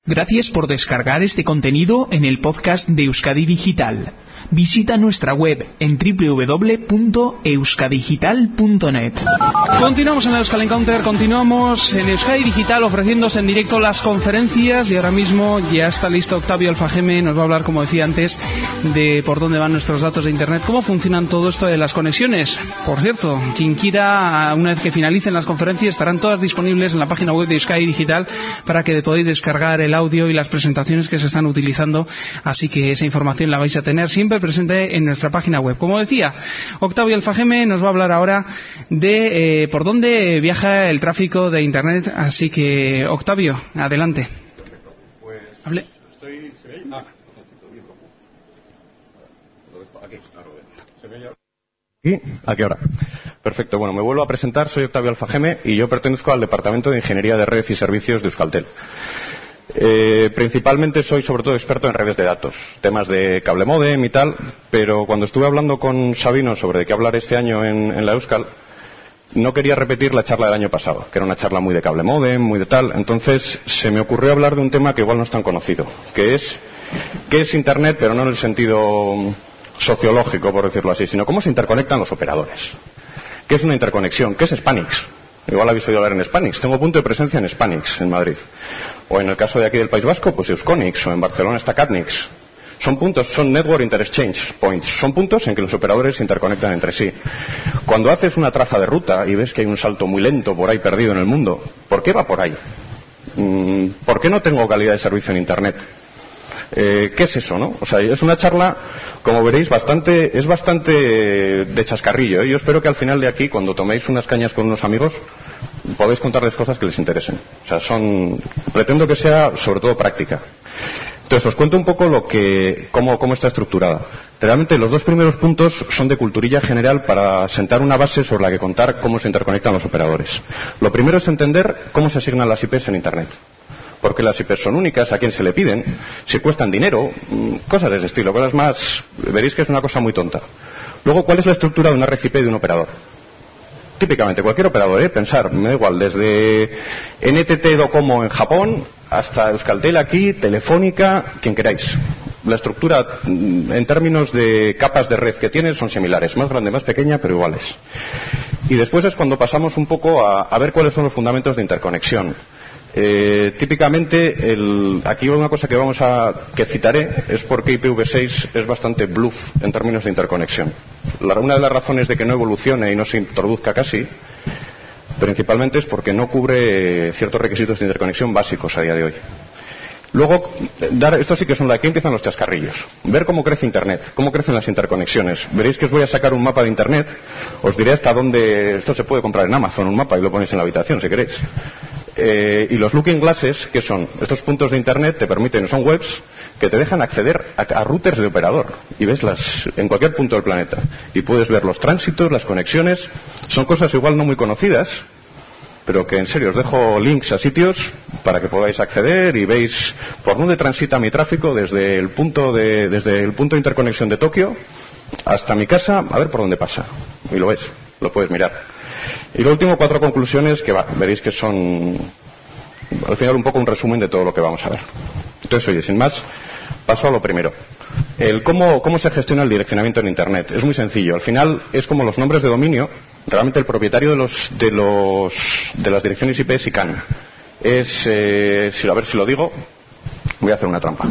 Gracias por descargar este contenido en el podcast de Euskadi Digital. Visita nuestra web en www.euskadigital.net. Continuamos en el Euskal Encounter, continuamos en Euskadi Digital ofreciéndose en directo las conferencias y ahora mismo ya está listo Octavio Alfageme, nos va a hablar, como decía antes, de por dónde van nuestros datos de Internet, cómo funcionan todo esto de las conexiones. Por cierto, quien quiera, una vez que finalicen las conferencias, estarán todas disponibles en la página web de Euskadi Digital para que podáis descargar el audio y las presentaciones que se están utilizando, así que esa información la vais a tener siempre presente en nuestra página web. Como decía, Octavio Alfageme nos va a hablar ahora de por dónde viaja el tráfico de Internet, así que Octavio, adelante. Pues hable. Estoy... ¿Se ve ahí? Aquí, ¿se ve ahora? ¿Y a qué hora? Perfecto, bueno, me vuelvo a presentar, soy Octavio Alfageme y yo pertenezco al Departamento de Ingeniería de Red y Servicios de Euskaltel. Principalmente soy sobre todo experto en redes de datos, temas de cable módem y tal, pero cuando estuve hablando con Sabino sobre de qué hablar este año en la Euskal, no quería repetir la charla del año pasado, que era una charla muy de cable módem, muy de tal, entonces se me ocurrió hablar de un tema que igual no es tan conocido, que es qué es Internet, pero no en el sentido sociológico, por decirlo así, sino cómo se interconectan los operadores. ¿Qué es una interconexión? ¿Qué es Spanix? Igual habéis oído hablar en Spanix. Tengo punto de presencia en Spanix, en Madrid. O en el caso de aquí del País Vasco, pues Euskonix, o en Barcelona está Catnix. Son puntos, son Network Interchange Points. Son puntos en que los operadores se interconectan entre sí. Cuando haces una traza de ruta y ves que hay un salto muy lento por ahí perdido en el mundo, ¿por qué va por ahí? ¿Por qué no tengo calidad de servicio en Internet? ¿Qué es eso, no? O sea, es una charla, como veréis, es bastante de chascarrillo, ¿eh? Yo espero que al final de aquí, cuando toméis unas cañas con unos amigos, podáis contarles cosas que les interesen. O sea, pretendo que sea, sobre todo, práctica. Entonces, os cuento un poco cómo está estructurada. Realmente, los dos primeros puntos son de culturilla general para sentar una base sobre la que contar cómo se interconectan los operadores. Lo primero es entender cómo se asignan las IPs en Internet. Porque las IPs son únicas, a quién se le piden, si cuestan dinero, cosas de ese estilo, cosas más, veréis que es una cosa muy tonta. Luego, ¿cuál es la estructura de una red IP de un operador? Típicamente, cualquier operador, pensar, me da igual, desde NTT Docomo en Japón hasta Euskaltel aquí, Telefónica, quien queráis. La estructura, en términos de capas de red que tienen, son similares, más grande, más pequeña, pero iguales. Y después es cuando pasamos un poco a ver cuáles son los fundamentos de interconexión. Típicamente, aquí una cosa que citaré es porque IPv6 es bastante bluff en términos de interconexión. Una de las razones de que no evolucione y no se introduzca casi, principalmente es porque no cubre ciertos requisitos de interconexión básicos a día de hoy. Luego, esto sí que son aquí empiezan los chascarrillos. Ver cómo crece Internet, cómo crecen las interconexiones. Veréis que os voy a sacar un mapa de Internet, os diré hasta dónde, esto se puede comprar en Amazon, un mapa, y lo ponéis en la habitación si queréis. Y los looking glasses, ¿qué son? Estos puntos de Internet son webs que te dejan acceder a routers de operador y ves en cualquier punto del planeta y puedes ver los tránsitos, las conexiones. Son cosas igual no muy conocidas, pero que en serio os dejo links a sitios para que podáis acceder y veis por dónde transita mi tráfico desde el punto de interconexión de Tokio hasta mi casa, a ver por dónde pasa. Y lo ves, lo puedes mirar. Y lo último, 4 conclusiones que veréis que son al final un poco un resumen de todo lo que vamos a ver. Entonces, oye, sin más, paso a lo primero. ¿Cómo se gestiona el direccionamiento en Internet? Es muy sencillo. Al final es como los nombres de dominio. Realmente el propietario de las direcciones IP es ICANN. A ver si lo digo, voy a hacer una trampa.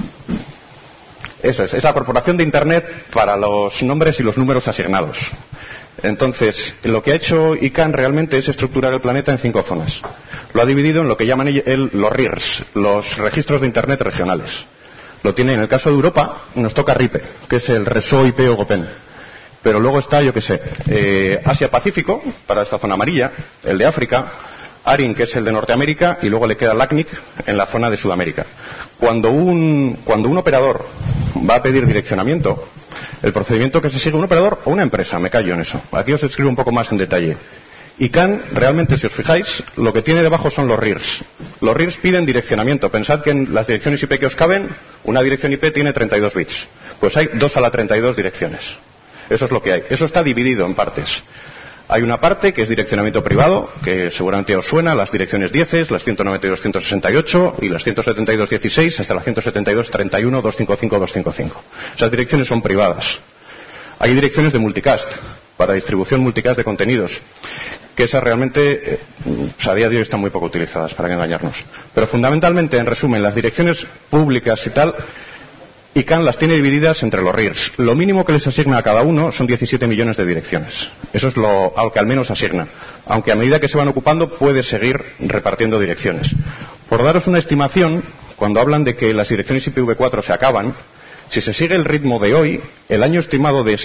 Eso es la Corporación de Internet para los nombres y los números asignados. Entonces, lo que ha hecho ICANN realmente es estructurar el planeta en 5 zonas. Lo ha dividido en lo que llaman los RIRs, los registros de Internet regionales. Lo tiene en el caso de Europa, nos toca RIPE, que es el Réseau IP Européen. Pero luego está, Asia-Pacífico, para esta zona amarilla, el de África, ARIN, que es el de Norteamérica, y luego le queda LACNIC en la zona de Sudamérica. Cuando un operador va a pedir direccionamiento, el procedimiento que se sigue un operador o una empresa, me callo en eso. Aquí os escribo un poco más en detalle. ICANN, realmente, si os fijáis, lo que tiene debajo son los RIRs. Los RIRs piden direccionamiento. Pensad que en las direcciones IP que os caben, una dirección IP tiene 32 bits. Pues hay 2 a la 32 direcciones. Eso es lo que hay. Eso está dividido en partes. Hay una parte que es direccionamiento privado, que seguramente os suena, las direcciones 10, las 192.168 y las 172.16 hasta la 172.31, 255, 255. Esas direcciones son privadas. Hay direcciones de multicast, para distribución multicast de contenidos, que esas realmente, a día de hoy están muy poco utilizadas, para que engañarnos. Pero fundamentalmente, en resumen, las direcciones públicas y tal, ICANN las tiene divididas entre los RIRs. Lo mínimo que les asigna a cada uno son 17 millones de direcciones. Eso es lo que al menos asigna. Aunque a medida que se van ocupando puede seguir repartiendo direcciones. Por daros una estimación, cuando hablan de que las direcciones IPv4 se acaban, si se sigue el ritmo de hoy, el año estimado de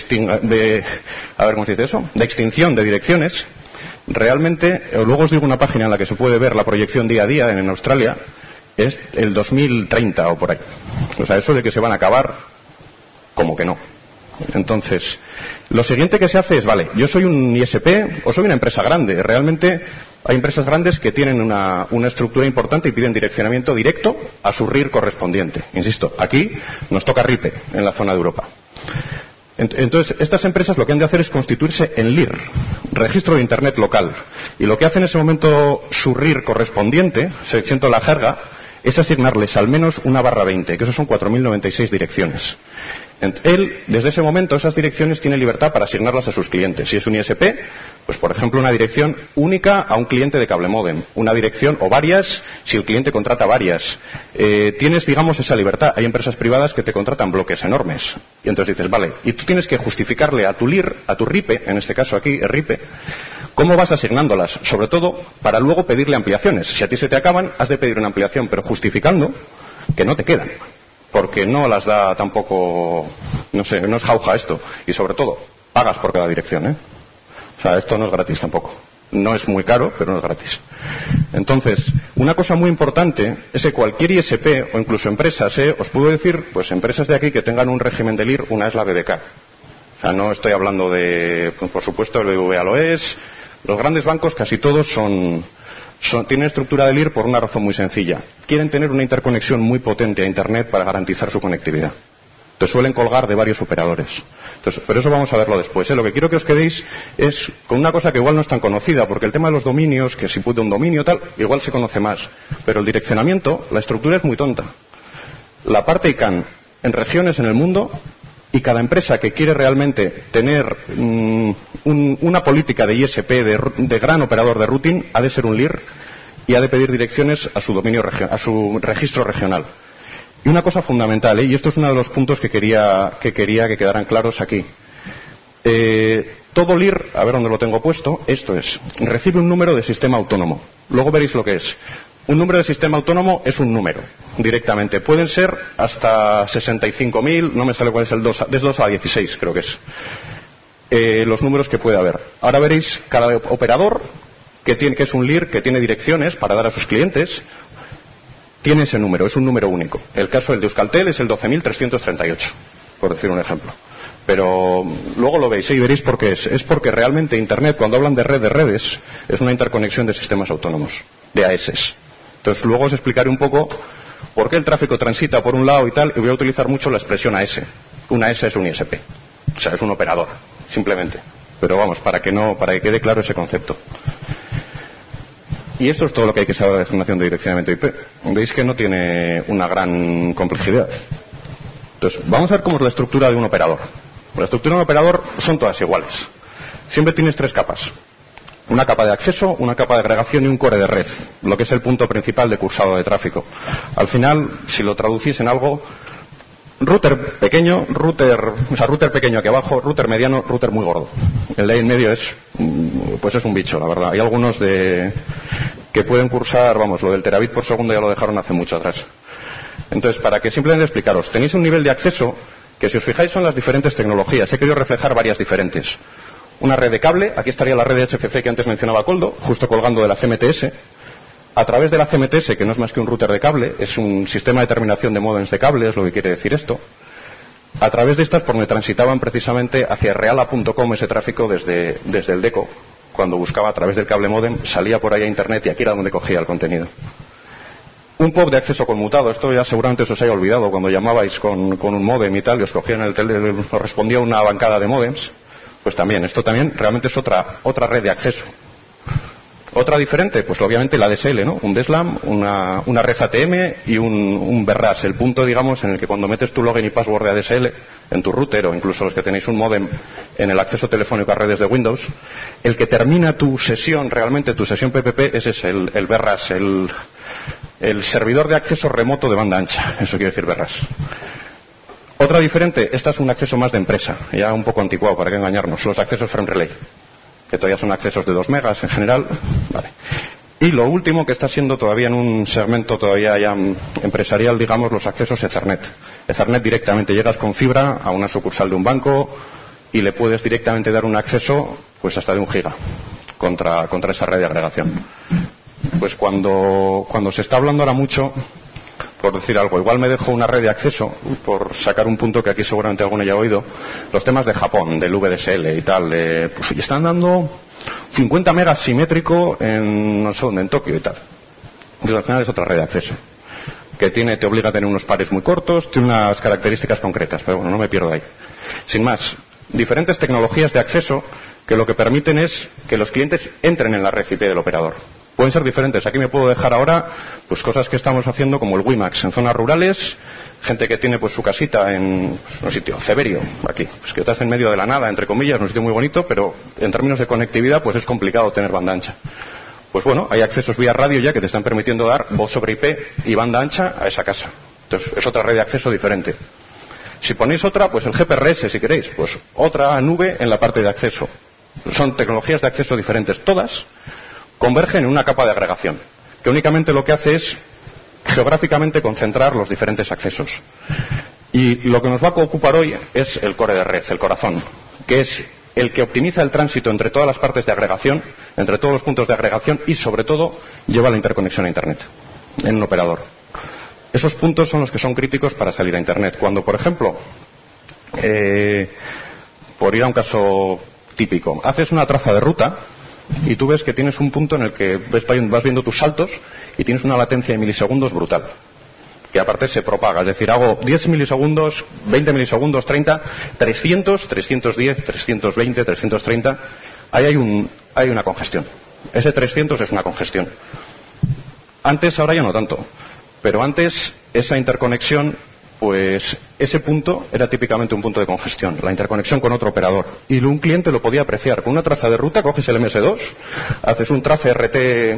extinción de direcciones, realmente, luego os digo una página en la que se puede ver la proyección día a día en Australia, es el 2030 o por ahí. O sea, eso de que se van a acabar, como que no. Entonces, lo siguiente que se hace es, vale, yo soy un ISP o soy una empresa grande. Realmente hay empresas grandes que tienen una estructura importante y piden direccionamiento directo a su RIR correspondiente. Insisto, aquí nos toca RIPE en la zona de Europa. Entonces, estas empresas lo que han de hacer es constituirse en LIR, Registro de Internet Local. Y lo que hace en ese momento su RIR correspondiente, seleccionando la jerga, es asignarles al menos una /20, que eso son 4.096 direcciones. Él, desde ese momento, esas direcciones tiene libertad para asignarlas a sus clientes. Si es un ISP, pues por ejemplo una dirección única a un cliente de cable módem, una dirección o varias si el cliente contrata varias. Tienes, digamos, esa libertad. Hay empresas privadas que te contratan bloques enormes. Y entonces dices, vale, y tú tienes que justificarle a tu LIR, a tu RIPE, en este caso aquí, RIPE, cómo vas asignándolas, sobre todo para luego pedirle ampliaciones. Si a ti se te acaban, has de pedir una ampliación, pero justificando que no te quedan. Porque no las da tampoco, no sé, no es jauja esto. Y sobre todo, pagas por cada dirección, ¿eh? O sea, esto no es gratis tampoco. No es muy caro, pero no es gratis. Entonces, una cosa muy importante es que cualquier ISP o incluso empresas, os puedo decir, pues empresas de aquí que tengan un régimen de LIR, una es la BBK. O sea, no estoy hablando de, pues, por supuesto, el BBVA lo es. Los grandes bancos casi todos tienen estructura de LIR por una razón muy sencilla. Quieren tener una interconexión muy potente a Internet para garantizar su conectividad. Entonces suelen colgar de varios operadores. Entonces, pero eso vamos a verlo después. Lo que quiero que os quedéis es con una cosa que igual no es tan conocida, porque el tema de los dominios, que si puede un dominio tal, igual se conoce más. Pero el direccionamiento, la estructura es muy tonta. La parte ICANN en regiones en el mundo, y cada empresa que quiere realmente tener una política de ISP, de gran operador de routing, ha de ser un LIR y ha de pedir direcciones a su dominio a su registro regional. Y una cosa fundamental, y esto es uno de los puntos que quería que quedaran claros aquí. Todo LIR, a ver dónde lo tengo puesto, esto es, recibe un número de sistema autónomo. Luego veréis lo que es. Un número de sistema autónomo es un número, directamente. Pueden ser hasta 65.000, no me sale cuál es el 2, desde 2 a 16 creo que es. Los números que puede haber. Ahora veréis cada operador que es un LIR, que tiene direcciones para dar a sus clientes, tiene ese número, es un número único. El caso del de Euskaltel es el 12.338, por decir un ejemplo. Pero luego lo veis y veréis por qué es. Es porque realmente Internet, cuando hablan de red de redes, es una interconexión de sistemas autónomos, de AS. Entonces luego os explicaré un poco por qué el tráfico transita por un lado y tal, y voy a utilizar mucho la expresión AS. Una AS es un ISP, o sea, es un operador, simplemente. Pero vamos, para que quede claro ese concepto. Y esto es todo lo que hay que saber de la designación de direccionamiento IP. Veis que no tiene una gran complejidad. Entonces, vamos a ver cómo es la estructura de un operador. La estructura de un operador son todas iguales. Siempre tienes 3 capas. Una capa de acceso, una capa de agregación y un core de red, lo que es el punto principal de cursado de tráfico. Al final, si lo traducís en algo, router pequeño, router pequeño aquí abajo, router mediano, router muy gordo. El de ahí en medio es un bicho, la verdad. Hay algunos que pueden cursar, vamos, lo del terabit por segundo ya lo dejaron hace mucho atrás. Entonces, para que simplemente explicaros, tenéis un nivel de acceso que, si os fijáis, son las diferentes tecnologías. He querido reflejar varias diferentes. Una red de cable, aquí estaría la red de HFC que antes mencionaba Koldo, justo colgando de la CMTS. A través de la CMTS, que no es más que un router de cable, es un sistema de terminación de módems de cable, es lo que quiere decir esto. A través de estas, por donde transitaban precisamente hacia reala.com ese tráfico desde el DECO, cuando buscaba a través del cable módem, salía por ahí a Internet y aquí era donde cogía el contenido. Un POP de acceso conmutado, esto ya seguramente os haya olvidado cuando llamabais con un módem y tal, y os cogían os respondía una bancada de módems. Pues también, esto también realmente es otra red de acceso. Otra diferente, pues obviamente la DSL, ¿no? Un DSLAM, una red ATM y un BERRAS, el punto, digamos, en el que cuando metes tu login y password de ADSL en tu router, o incluso los que tenéis un módem en el acceso telefónico a redes de Windows, el que termina tu sesión, realmente tu sesión PPP, ese es el BERRAS, el servidor de acceso remoto de banda ancha, eso quiere decir BERRAS. Otra diferente, esta es un acceso más de empresa, ya un poco anticuado, para qué engañarnos, los accesos frame relay, que todavía son accesos de 2 megas en general. Vale. Y lo último, que está siendo todavía en un segmento todavía ya empresarial, digamos, los accesos Ethernet. Ethernet directamente, llegas con fibra a una sucursal de un banco y le puedes directamente dar un acceso pues hasta de 1 giga contra esa red de agregación. Pues cuando se está hablando ahora mucho, por decir algo, igual me dejo una red de acceso, por sacar un punto que aquí seguramente alguno ya ha oído, los temas de Japón, del VDSL y tal, pues ya están dando 50 megas simétrico en, no sé dónde, en Tokio y tal. Y al final es otra red de acceso, que te obliga a tener unos pares muy cortos, tiene unas características concretas, pero bueno, no me pierdo ahí. Sin más, diferentes tecnologías de acceso que lo que permiten es que los clientes entren en la red IP del operador. Pueden ser diferentes. Aquí me puedo dejar ahora pues cosas que estamos haciendo como el WiMAX en zonas rurales, gente que tiene pues su casita en un sitio, Ceberio, aquí, pues que estás en medio de la nada, entre comillas, un sitio muy bonito, pero en términos de conectividad pues es complicado tener banda ancha. Pues bueno, hay accesos vía radio ya que te están permitiendo dar voz sobre IP y banda ancha a esa casa. Entonces es otra red de acceso diferente. Si ponéis otra, pues el GPRS si queréis, pues otra nube en la parte de acceso. Son tecnologías de acceso diferentes, todas convergen en una capa de agregación, que únicamente lo que hace es geográficamente concentrar los diferentes accesos. Y lo que nos va a ocupar hoy es el core de red, el corazón, que es el que optimiza el tránsito entre todas las partes de agregación, entre todos los puntos de agregación y, sobre todo, lleva la interconexión a Internet en un operador. Esos puntos son los que son críticos para salir a Internet. Cuando, por ejemplo, por ir a un caso típico, haces una traza de ruta y tú ves que tienes un punto en el que vas viendo tus saltos y tienes una latencia de milisegundos brutal, que aparte se propaga, es decir, hago 10 milisegundos, 20 milisegundos, 30, 300, 310, 320, 330, ahí hay una congestión. Ese 300 es una congestión. Antes, ahora ya no tanto, pero antes esa interconexión, pues ese punto era típicamente un punto de congestión, la interconexión con otro operador. Y un cliente lo podía apreciar. Con una traza de ruta coges el MS2, haces un trace RT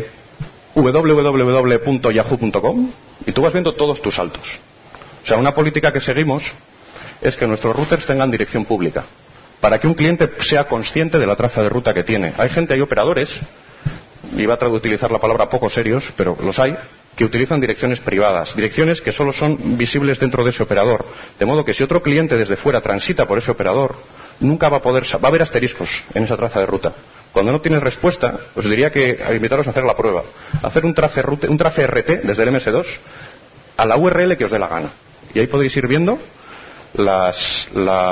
www.yahoo.com y tú vas viendo todos tus saltos. O sea, una política que seguimos es que nuestros routers tengan dirección pública, para que un cliente sea consciente de la traza de ruta que tiene. Hay operadores, iba a utilizar la palabra poco serios, pero los hay, que utilizan direcciones privadas, direcciones que solo son visibles dentro de ese operador. De modo que si otro cliente desde fuera transita por ese operador, nunca va a haber asteriscos en esa traza de ruta. Cuando no tienes respuesta, os diría que invitaros a hacer la prueba. Hacer un trace RT desde el MS2 a la URL que os dé la gana. Y ahí podéis ir viendo los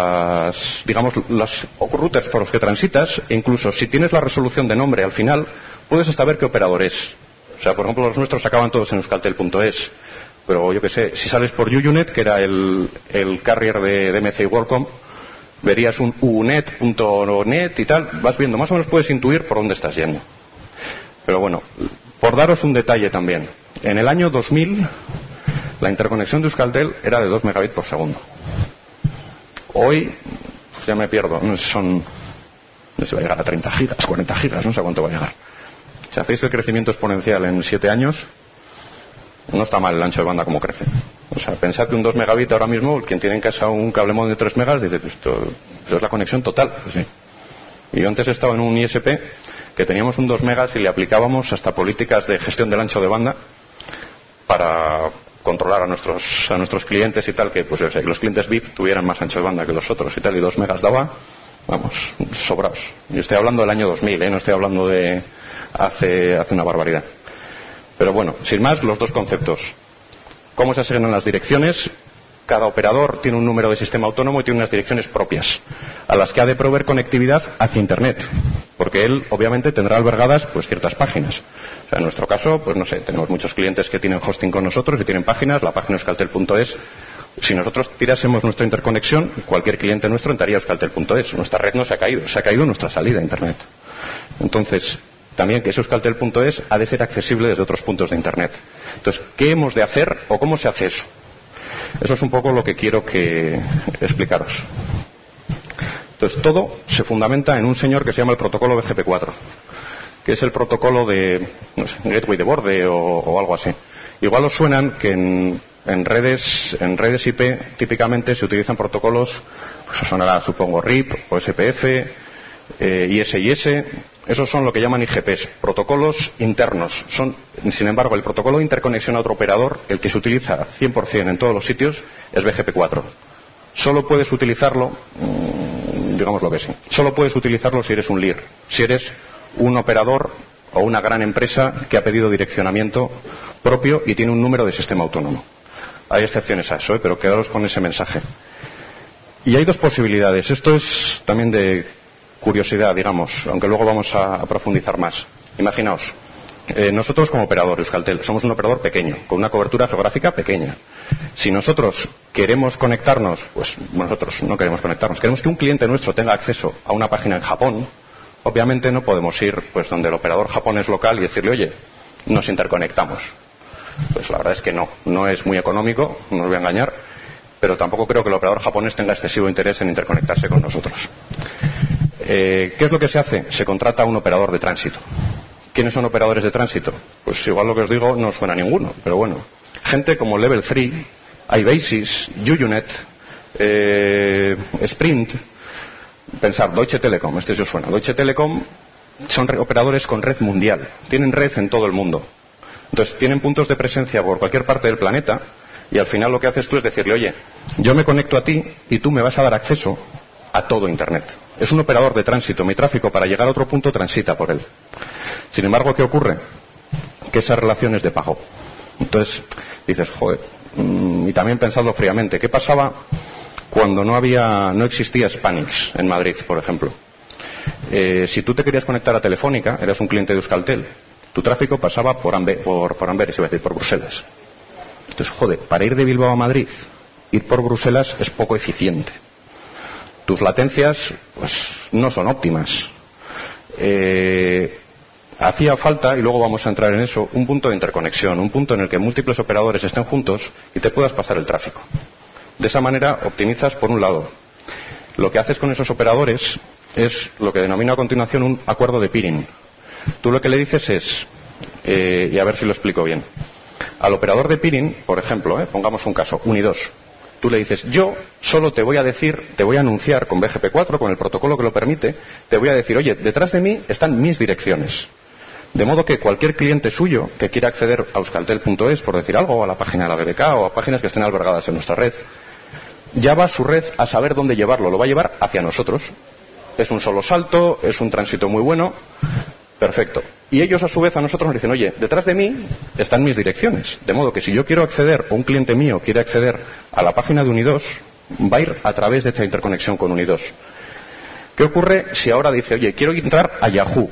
routers por los que transitas, e incluso si tienes la resolución de nombre al final, puedes hasta ver qué operador es. O sea, por ejemplo, los nuestros acaban todos en euskaltel.es, pero yo qué sé, si sales por UUNet, que era el carrier de DMC y WorldCom, verías un unet.net y tal, vas viendo, más o menos puedes intuir por dónde estás yendo. Pero bueno, por daros un detalle también, en el año 2000 la interconexión de Euskaltel era de 2 megabits por segundo. Hoy, pues ya me pierdo, no sé si va a llegar a 30 gigas, 40 gigas, no sé a cuánto va a llegar. Si hacéis el crecimiento exponencial en 7 años, no está mal el ancho de banda como crece. O sea, pensad que un 2 megabits ahora mismo, quien tiene en casa un cable modem de 3 megas, dice, esto es la conexión total. Pues sí. Y yo antes estaba en un ISP que teníamos un 2 megas y le aplicábamos hasta políticas de gestión del ancho de banda para controlar a nuestros clientes y tal, que pues yo sé, que los clientes VIP tuvieran más ancho de banda que los otros y tal, y 2 megas daba, vamos, sobraos. Yo estoy hablando del año 2000, no estoy hablando de hace una barbaridad. Pero bueno, sin más, los dos conceptos. ¿Cómo se asignan las direcciones? Cada operador tiene un número de sistema autónomo y tiene unas direcciones propias, a las que ha de proveer conectividad hacia Internet, porque él obviamente tendrá albergadas pues ciertas páginas. O sea, en nuestro caso, pues no sé, tenemos muchos clientes que tienen hosting con nosotros y tienen páginas, la página euskaltel.es Si nosotros tirásemos nuestra interconexión, cualquier cliente nuestro entraría a euskaltel.es. Nuestra red no se ha caído nuestra salida a Internet. Entonces, también que ese euskaltel.es ha de ser accesible desde otros puntos de Internet. Entonces, ¿qué hemos de hacer o cómo se hace eso? Eso es un poco lo que quiero explicaros. Entonces, todo se fundamenta en un señor que se llama el protocolo BGP4, que es el protocolo de, no sé, gateway de borde o algo así. Igual os suenan que en redes IP típicamente se utilizan protocolos, pues os sonará, supongo, RIP o SPF, IS. Esos son lo que llaman IGPs, protocolos internos. Sin embargo, el protocolo de interconexión a otro operador, el que se utiliza 100% en todos los sitios, es BGP4. Solo puedes utilizarlo, digámoslo que sí, solo puedes utilizarlo si eres un LIR, si eres un operador o una gran empresa que ha pedido direccionamiento propio y tiene un número de sistema autónomo. Hay excepciones a eso, pero quedaros con ese mensaje. Y hay dos posibilidades. Esto es también de curiosidad, digamos, aunque luego vamos a profundizar más. Imaginaos, nosotros como operador Euskaltel somos un operador pequeño, con una cobertura geográfica pequeña. Si nosotros queremos conectarnos, pues nosotros no queremos conectarnos, queremos que un cliente nuestro tenga acceso a una página en Japón, obviamente no podemos ir pues donde el operador japonés local y decirle, oye, nos interconectamos. Pues la verdad es que no es muy económico, no os voy a engañar, pero tampoco creo que el operador japonés tenga excesivo interés en interconectarse con nosotros. ¿Qué es lo que se hace? Se contrata a un operador de tránsito. ¿Quiénes son operadores de tránsito? Pues igual lo que os digo no suena a ninguno, pero bueno. Gente como Level 3, iBasis, UUNet, Sprint. Pensar, Deutsche Telekom, este sí os suena. Deutsche Telekom son operadores con red mundial. Tienen red en todo el mundo. Entonces, tienen puntos de presencia por cualquier parte del planeta y al final lo que haces tú es decirle, oye, yo me conecto a ti y tú me vas a dar acceso a todo Internet. Es un operador de tránsito. Mi tráfico para llegar a otro punto transita por él. Sin embargo, ¿qué ocurre? Que esa relación es de pago. Entonces, dices, joder, y también pensadlo fríamente, ¿qué pasaba cuando no existía Spanix en Madrid, por ejemplo? Si tú te querías conectar a Telefónica, eras un cliente de Euskaltel, tu tráfico pasaba por Amberes, iba a decir, por Bruselas. Entonces, joder, para ir de Bilbao a Madrid, ir por Bruselas es poco eficiente. Tus latencias, pues, no son óptimas. Hacía falta, y luego vamos a entrar en eso, un punto de interconexión, un punto en el que múltiples operadores estén juntos y te puedas pasar el tráfico. De esa manera optimizas, por un lado. Lo que haces con esos operadores es lo que denomino a continuación un acuerdo de peering. Tú lo que le dices es, y a ver si lo explico bien, al operador de peering, por ejemplo, pongamos un caso, Unidos, tú le dices, yo solo te voy a decir, te voy a anunciar con BGP4, con el protocolo que lo permite, te voy a decir, oye, detrás de mí están mis direcciones. De modo que cualquier cliente suyo que quiera acceder a euskaltel.es, por decir algo, o a la página de la BBK o a páginas que estén albergadas en nuestra red, ya va su red a saber dónde llevarlo, lo va a llevar hacia nosotros. Es un solo salto, es un tránsito muy bueno, perfecto. Y ellos a su vez a nosotros nos dicen, oye, detrás de mí están mis direcciones. De modo que si yo quiero acceder, o un cliente mío quiere acceder a la página de Unidos, va a ir a través de esta interconexión con Unidos. ¿Qué ocurre si ahora dice, oye, quiero entrar a Yahoo?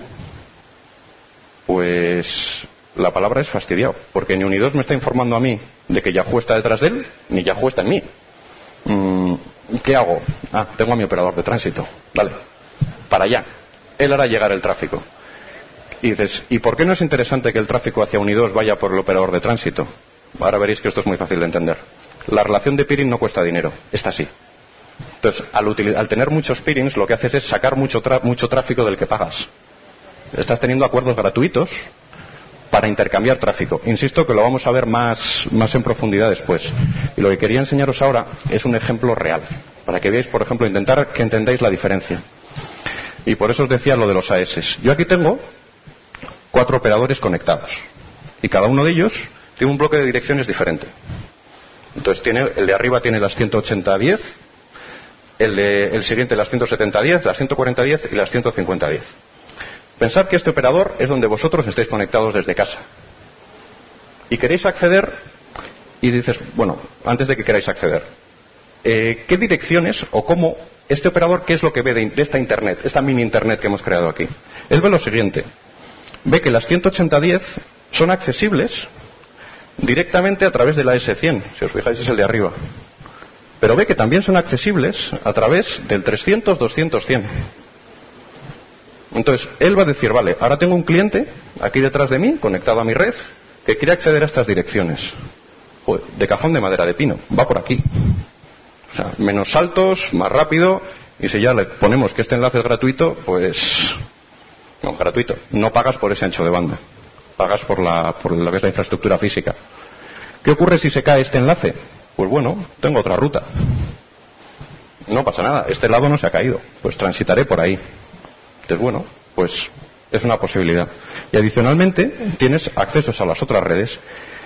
Pues la palabra es fastidiado, porque ni Unidos me está informando a mí de que Yahoo está detrás de él, ni Yahoo está en mí. ¿Qué hago? Tengo a mi operador de tránsito. Vale, para allá. Él hará llegar el tráfico. Y dices, ¿y por qué no es interesante que el tráfico hacia Unidos vaya por el operador de tránsito? Ahora veréis que esto es muy fácil de entender. La relación de peering no cuesta dinero, esta sí. Entonces, al tener muchos peerings, lo que haces es sacar mucho tráfico del que pagas. Estás teniendo acuerdos gratuitos para intercambiar tráfico. Insisto que lo vamos a ver más en profundidad después. Y lo que quería enseñaros ahora es un ejemplo real, para que veáis, por ejemplo, intentar que entendáis la diferencia. Y por eso os decía lo de los AS. Yo aquí tengo 4 operadores conectados. Y cada uno de ellos tiene un bloque de direcciones diferente. Entonces el de arriba tiene las 180.10, el siguiente las 170.10, las 140.10 y las 150.10. Pensad que este operador es donde vosotros estáis conectados desde casa. Y queréis acceder, y dices, bueno, antes de que queráis acceder, ¿qué direcciones o cómo este operador, qué es lo que ve de esta Internet, esta mini Internet que hemos creado aquí? Él ve lo siguiente, ve que las 180.10 son accesibles directamente a través de la S100, si os fijáis es el de arriba. Pero ve que también son accesibles a través del 300, 200, 100. Entonces, él va a decir, vale, ahora tengo un cliente aquí detrás de mí, conectado a mi red, que quiere acceder a estas direcciones. Pues, de cajón de madera de pino, va por aquí. O sea, menos saltos, más rápido, y si ya le ponemos que este enlace es gratuito, pues... No, gratuito. No pagas por ese ancho de banda. Pagas por lo que es la infraestructura física. ¿Qué ocurre si se cae este enlace? Pues bueno, tengo otra ruta. No pasa nada, este lado no se ha caído. Pues transitaré por ahí. Entonces, bueno, pues es una posibilidad. Y adicionalmente tienes accesos a las otras redes.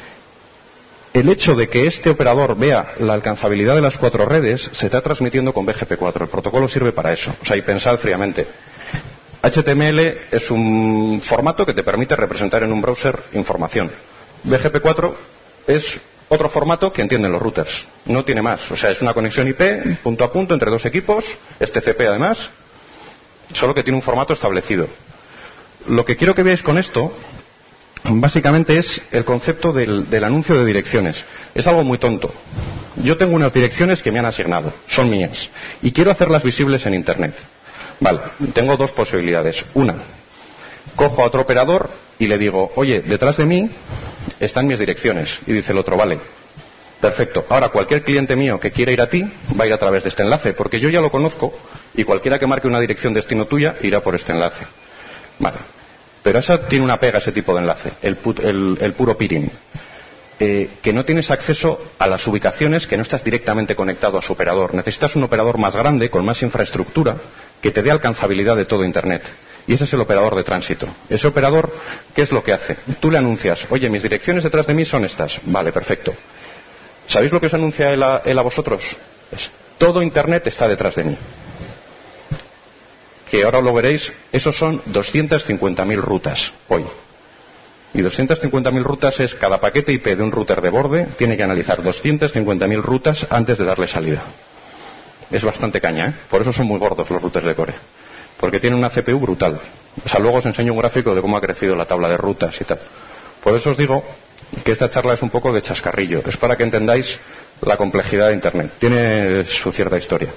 El hecho de que este operador vea la alcanzabilidad de las 4 redes se está transmitiendo con BGP4. El protocolo sirve para eso. O sea, y pensad fríamente. HTML es un formato que te permite representar en un browser información. BGP4 es otro formato que entienden los routers. No tiene más. O sea, es una conexión IP, punto a punto, entre 2 equipos, TCP además, solo que tiene un formato establecido. Lo que quiero que veáis con esto, básicamente, es el concepto del anuncio de direcciones. Es algo muy tonto. Yo tengo unas direcciones que me han asignado, son mías, y quiero hacerlas visibles en Internet. Vale, tengo 2 posibilidades. Una, cojo a otro operador y le digo, oye, detrás de mí están mis direcciones. Y dice el otro, vale, perfecto. Ahora cualquier cliente mío que quiera ir a ti va a ir a través de este enlace, porque yo ya lo conozco y cualquiera que marque una dirección destino tuya irá por este enlace. Vale, pero esa tiene una pega, ese tipo de enlace, el puro peering. Que no tienes acceso a las ubicaciones, que no estás directamente conectado a su operador. Necesitas un operador más grande, con más infraestructura, que te dé alcanzabilidad de todo Internet. Y ese es el operador de tránsito. Ese operador, ¿qué es lo que hace? Tú le anuncias, oye, mis direcciones detrás de mí son estas. Vale, perfecto. ¿Sabéis lo que os anuncia él a vosotros? Todo Internet está detrás de mí. Que ahora lo veréis, esos son 250.000 rutas hoy. Y 250.000 rutas es cada paquete IP de un router de borde tiene que analizar 250.000 rutas antes de darle salida. Es bastante caña, ¿eh? Por eso son muy gordos los routers de Core. Porque tienen una CPU brutal. O sea, luego os enseño un gráfico de cómo ha crecido la tabla de rutas y tal. Por eso os digo que esta charla es un poco de chascarrillo. Es para que entendáis la complejidad de Internet. Tiene su cierta historia.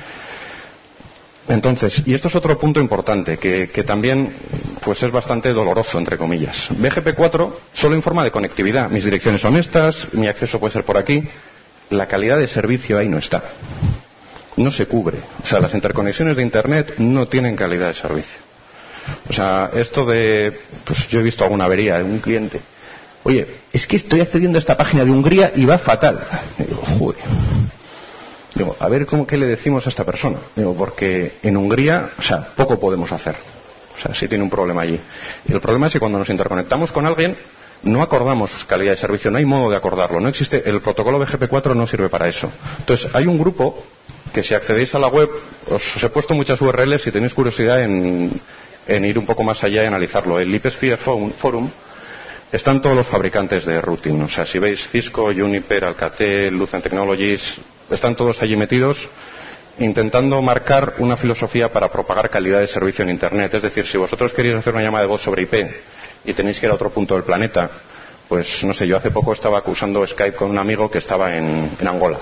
Entonces, y esto es otro punto importante que también pues es bastante doloroso, entre comillas. BGP4 solo informa de conectividad. Mis direcciones son estas, mi acceso puede ser por aquí. La calidad de servicio ahí no está. No se cubre. O sea, las interconexiones de Internet no tienen calidad de servicio. O sea, esto de... Pues yo he visto alguna avería de un cliente. Oye, es que estoy accediendo a esta página de Hungría y va fatal. Y digo, joder. Digo, a ver qué le decimos a esta persona. Digo, porque en Hungría, o sea, poco podemos hacer. O sea, sí tiene un problema allí. Y el problema es que cuando nos interconectamos con alguien, no acordamos calidad de servicio, no hay modo de acordarlo. No existe, el protocolo BGP4 no sirve para eso. Entonces, hay un grupo que si accedéis a la web, os he puesto muchas URLs si tenéis curiosidad en ir un poco más allá y analizarlo. El Lipesphere Forum están todos los fabricantes de routing. O sea, si veis Cisco, Juniper, Alcatel, Lucent Technologies, están todos allí metidos intentando marcar una filosofía para propagar calidad de servicio en Internet. Es decir, si vosotros queréis hacer una llamada de voz sobre IP y tenéis que ir a otro punto del planeta, pues no sé, yo hace poco estaba usando Skype con un amigo que estaba en Angola.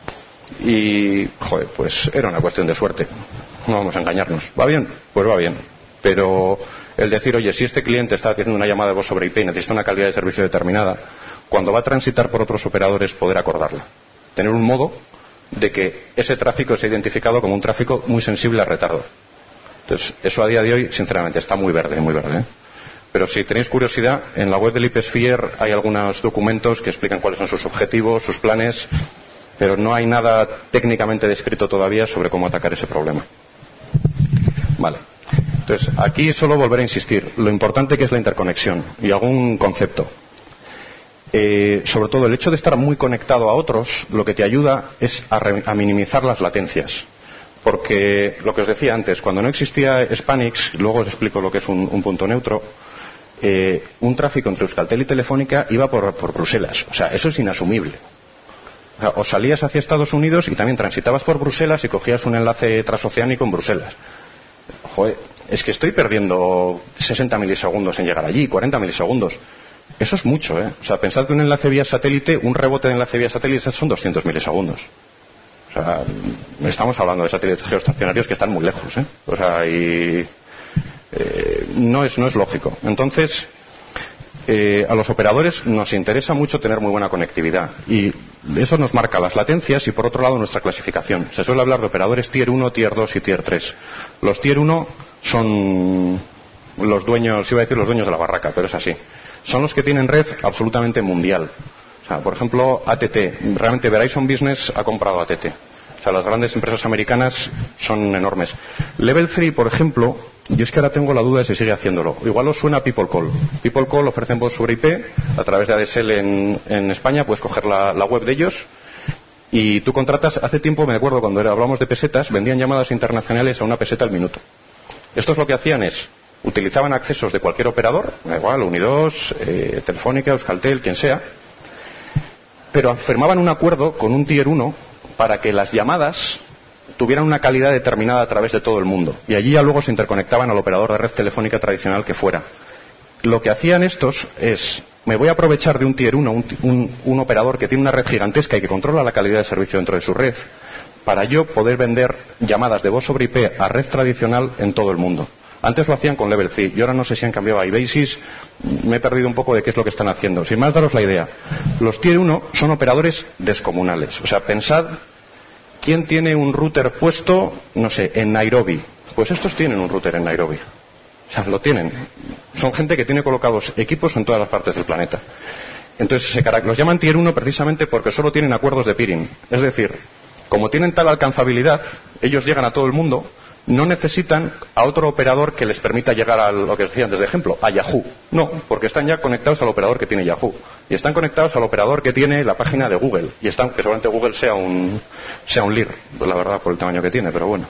Y, joder, pues era una cuestión de suerte. No vamos a engañarnos. ¿Va bien? Pues va bien. Pero el decir, oye, si este cliente está haciendo una llamada de voz sobre IP y necesita una calidad de servicio determinada, cuando va a transitar por otros operadores, poder acordarla. Tener un modo de que ese tráfico sea identificado como un tráfico muy sensible a retardo. Entonces, eso a día de hoy, sinceramente, está muy verde, ¿eh? Pero si tenéis curiosidad, en la web del Lipesphere hay algunos documentos que explican cuáles son sus objetivos, sus planes, pero no hay nada técnicamente descrito todavía sobre cómo atacar ese problema. Vale. Entonces, aquí solo volver a insistir. Lo importante que es la interconexión y algún concepto. Sobre todo el hecho de estar muy conectado a otros, lo que te ayuda es a minimizar las latencias. Porque, lo que os decía antes, cuando no existía Spanix, luego os explico lo que es un punto neutro, un tráfico entre Euskaltel y Telefónica iba por Bruselas. O sea, eso es inasumible. O sea, os salías hacia Estados Unidos y también transitabas por Bruselas y cogías un enlace transoceánico en Bruselas. Joder, es que estoy perdiendo 60 milisegundos en llegar allí, 40 milisegundos. Eso es mucho, ¿eh? O sea, pensad que un enlace vía satélite, un rebote de enlace vía satélite son 200 milisegundos. O sea, estamos hablando de satélites geoestacionarios que están muy lejos, ¿eh? O sea, no es lógico. Entonces, a los operadores nos interesa mucho tener muy buena conectividad y eso nos marca las latencias y por otro lado nuestra clasificación. Se suele hablar de operadores Tier 1, Tier 2 y Tier 3. Los Tier 1 son los dueños, iba a decir los dueños de la barraca, pero es así. Son los que tienen red absolutamente mundial. O sea, por ejemplo, ATT. Realmente Verizon Business ha comprado ATT. O sea, las grandes empresas americanas son enormes. Level 3, por ejemplo, yo es que ahora tengo la duda de si sigue haciéndolo. Igual os suena People Call. People Call ofrecen voz sobre IP a través de ADSL en España. Puedes coger la web de ellos y tú contratas. Hace tiempo, me acuerdo, cuando hablábamos de pesetas, vendían llamadas internacionales a 1 peseta al minuto. Estos lo que hacían es, utilizaban accesos de cualquier operador, da igual, Unidos, Telefónica, Euskaltel, quien sea, pero firmaban un acuerdo con un Tier 1 para que las llamadas tuvieran una calidad determinada a través de todo el mundo. Y allí ya luego se interconectaban al operador de red telefónica tradicional que fuera. Lo que hacían estos es, me voy a aprovechar de un Tier 1, un operador que tiene una red gigantesca y que controla la calidad de servicio dentro de su red, para yo poder vender llamadas de voz sobre IP a red tradicional en todo el mundo. Antes lo hacían con Level 3 y ahora no sé si han cambiado a iBasis. Me he perdido un poco de qué es lo que están haciendo. Sin más daros la idea, los Tier 1 son operadores descomunales. O sea, pensad, ¿quién tiene un router puesto, no sé, en Nairobi? Pues estos tienen un router en Nairobi. O sea, lo tienen. Son gente que tiene colocados equipos en todas las partes del planeta. Entonces, los llaman Tier 1 precisamente porque solo tienen acuerdos de peering. Es decir, como tienen tal alcanzabilidad, ellos llegan a todo el mundo. No necesitan a otro operador que les permita llegar a lo que decía antes de ejemplo, a Yahoo. No, porque están ya conectados al operador que tiene Yahoo. Y están conectados al operador que tiene la página de Google. Y que seguramente Google sea un LIR, la verdad, por el tamaño que tiene, pero bueno.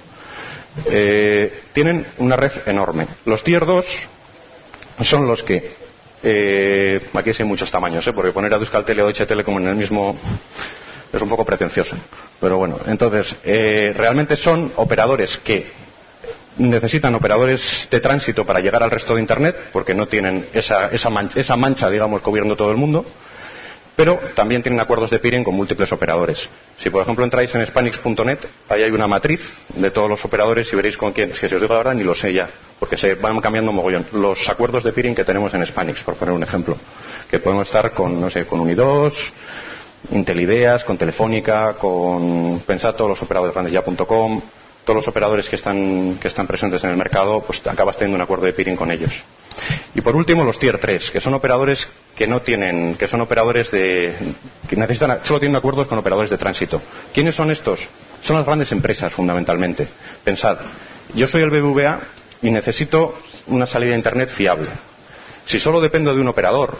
Tienen una red enorme. Los Tier 2 son los que... aquí sí hay muchos tamaños, porque poner a Euskaltel o Deutsche Telekom en el mismo... es un poco pretencioso. Pero bueno, entonces, realmente son operadores que necesitan operadores de tránsito para llegar al resto de Internet, porque no tienen esa mancha, digamos, cubriendo todo el mundo, pero también tienen acuerdos de peering con múltiples operadores. Si, por ejemplo, entráis en Spanix.net, ahí hay una matriz de todos los operadores y veréis con quién. Es que si os digo la verdad, ni lo sé ya, porque se van cambiando mogollón. Los acuerdos de peering que tenemos en Spanix, por poner un ejemplo, que podemos estar con, no sé, con Unidos, Intelideas, con Telefónica, con pensad todos los operadores grandes ya.com, todos los operadores que están presentes en el mercado, pues acabas teniendo un acuerdo de peering con ellos. Y por último los Tier 3, que son operadores que no tienen, que son operadores que necesitan, solo tienen acuerdos con operadores de tránsito. ¿Quiénes son estos? Son las grandes empresas fundamentalmente. Pensad, yo soy el BBVA y necesito una salida a Internet fiable. Si solo dependo de un operador,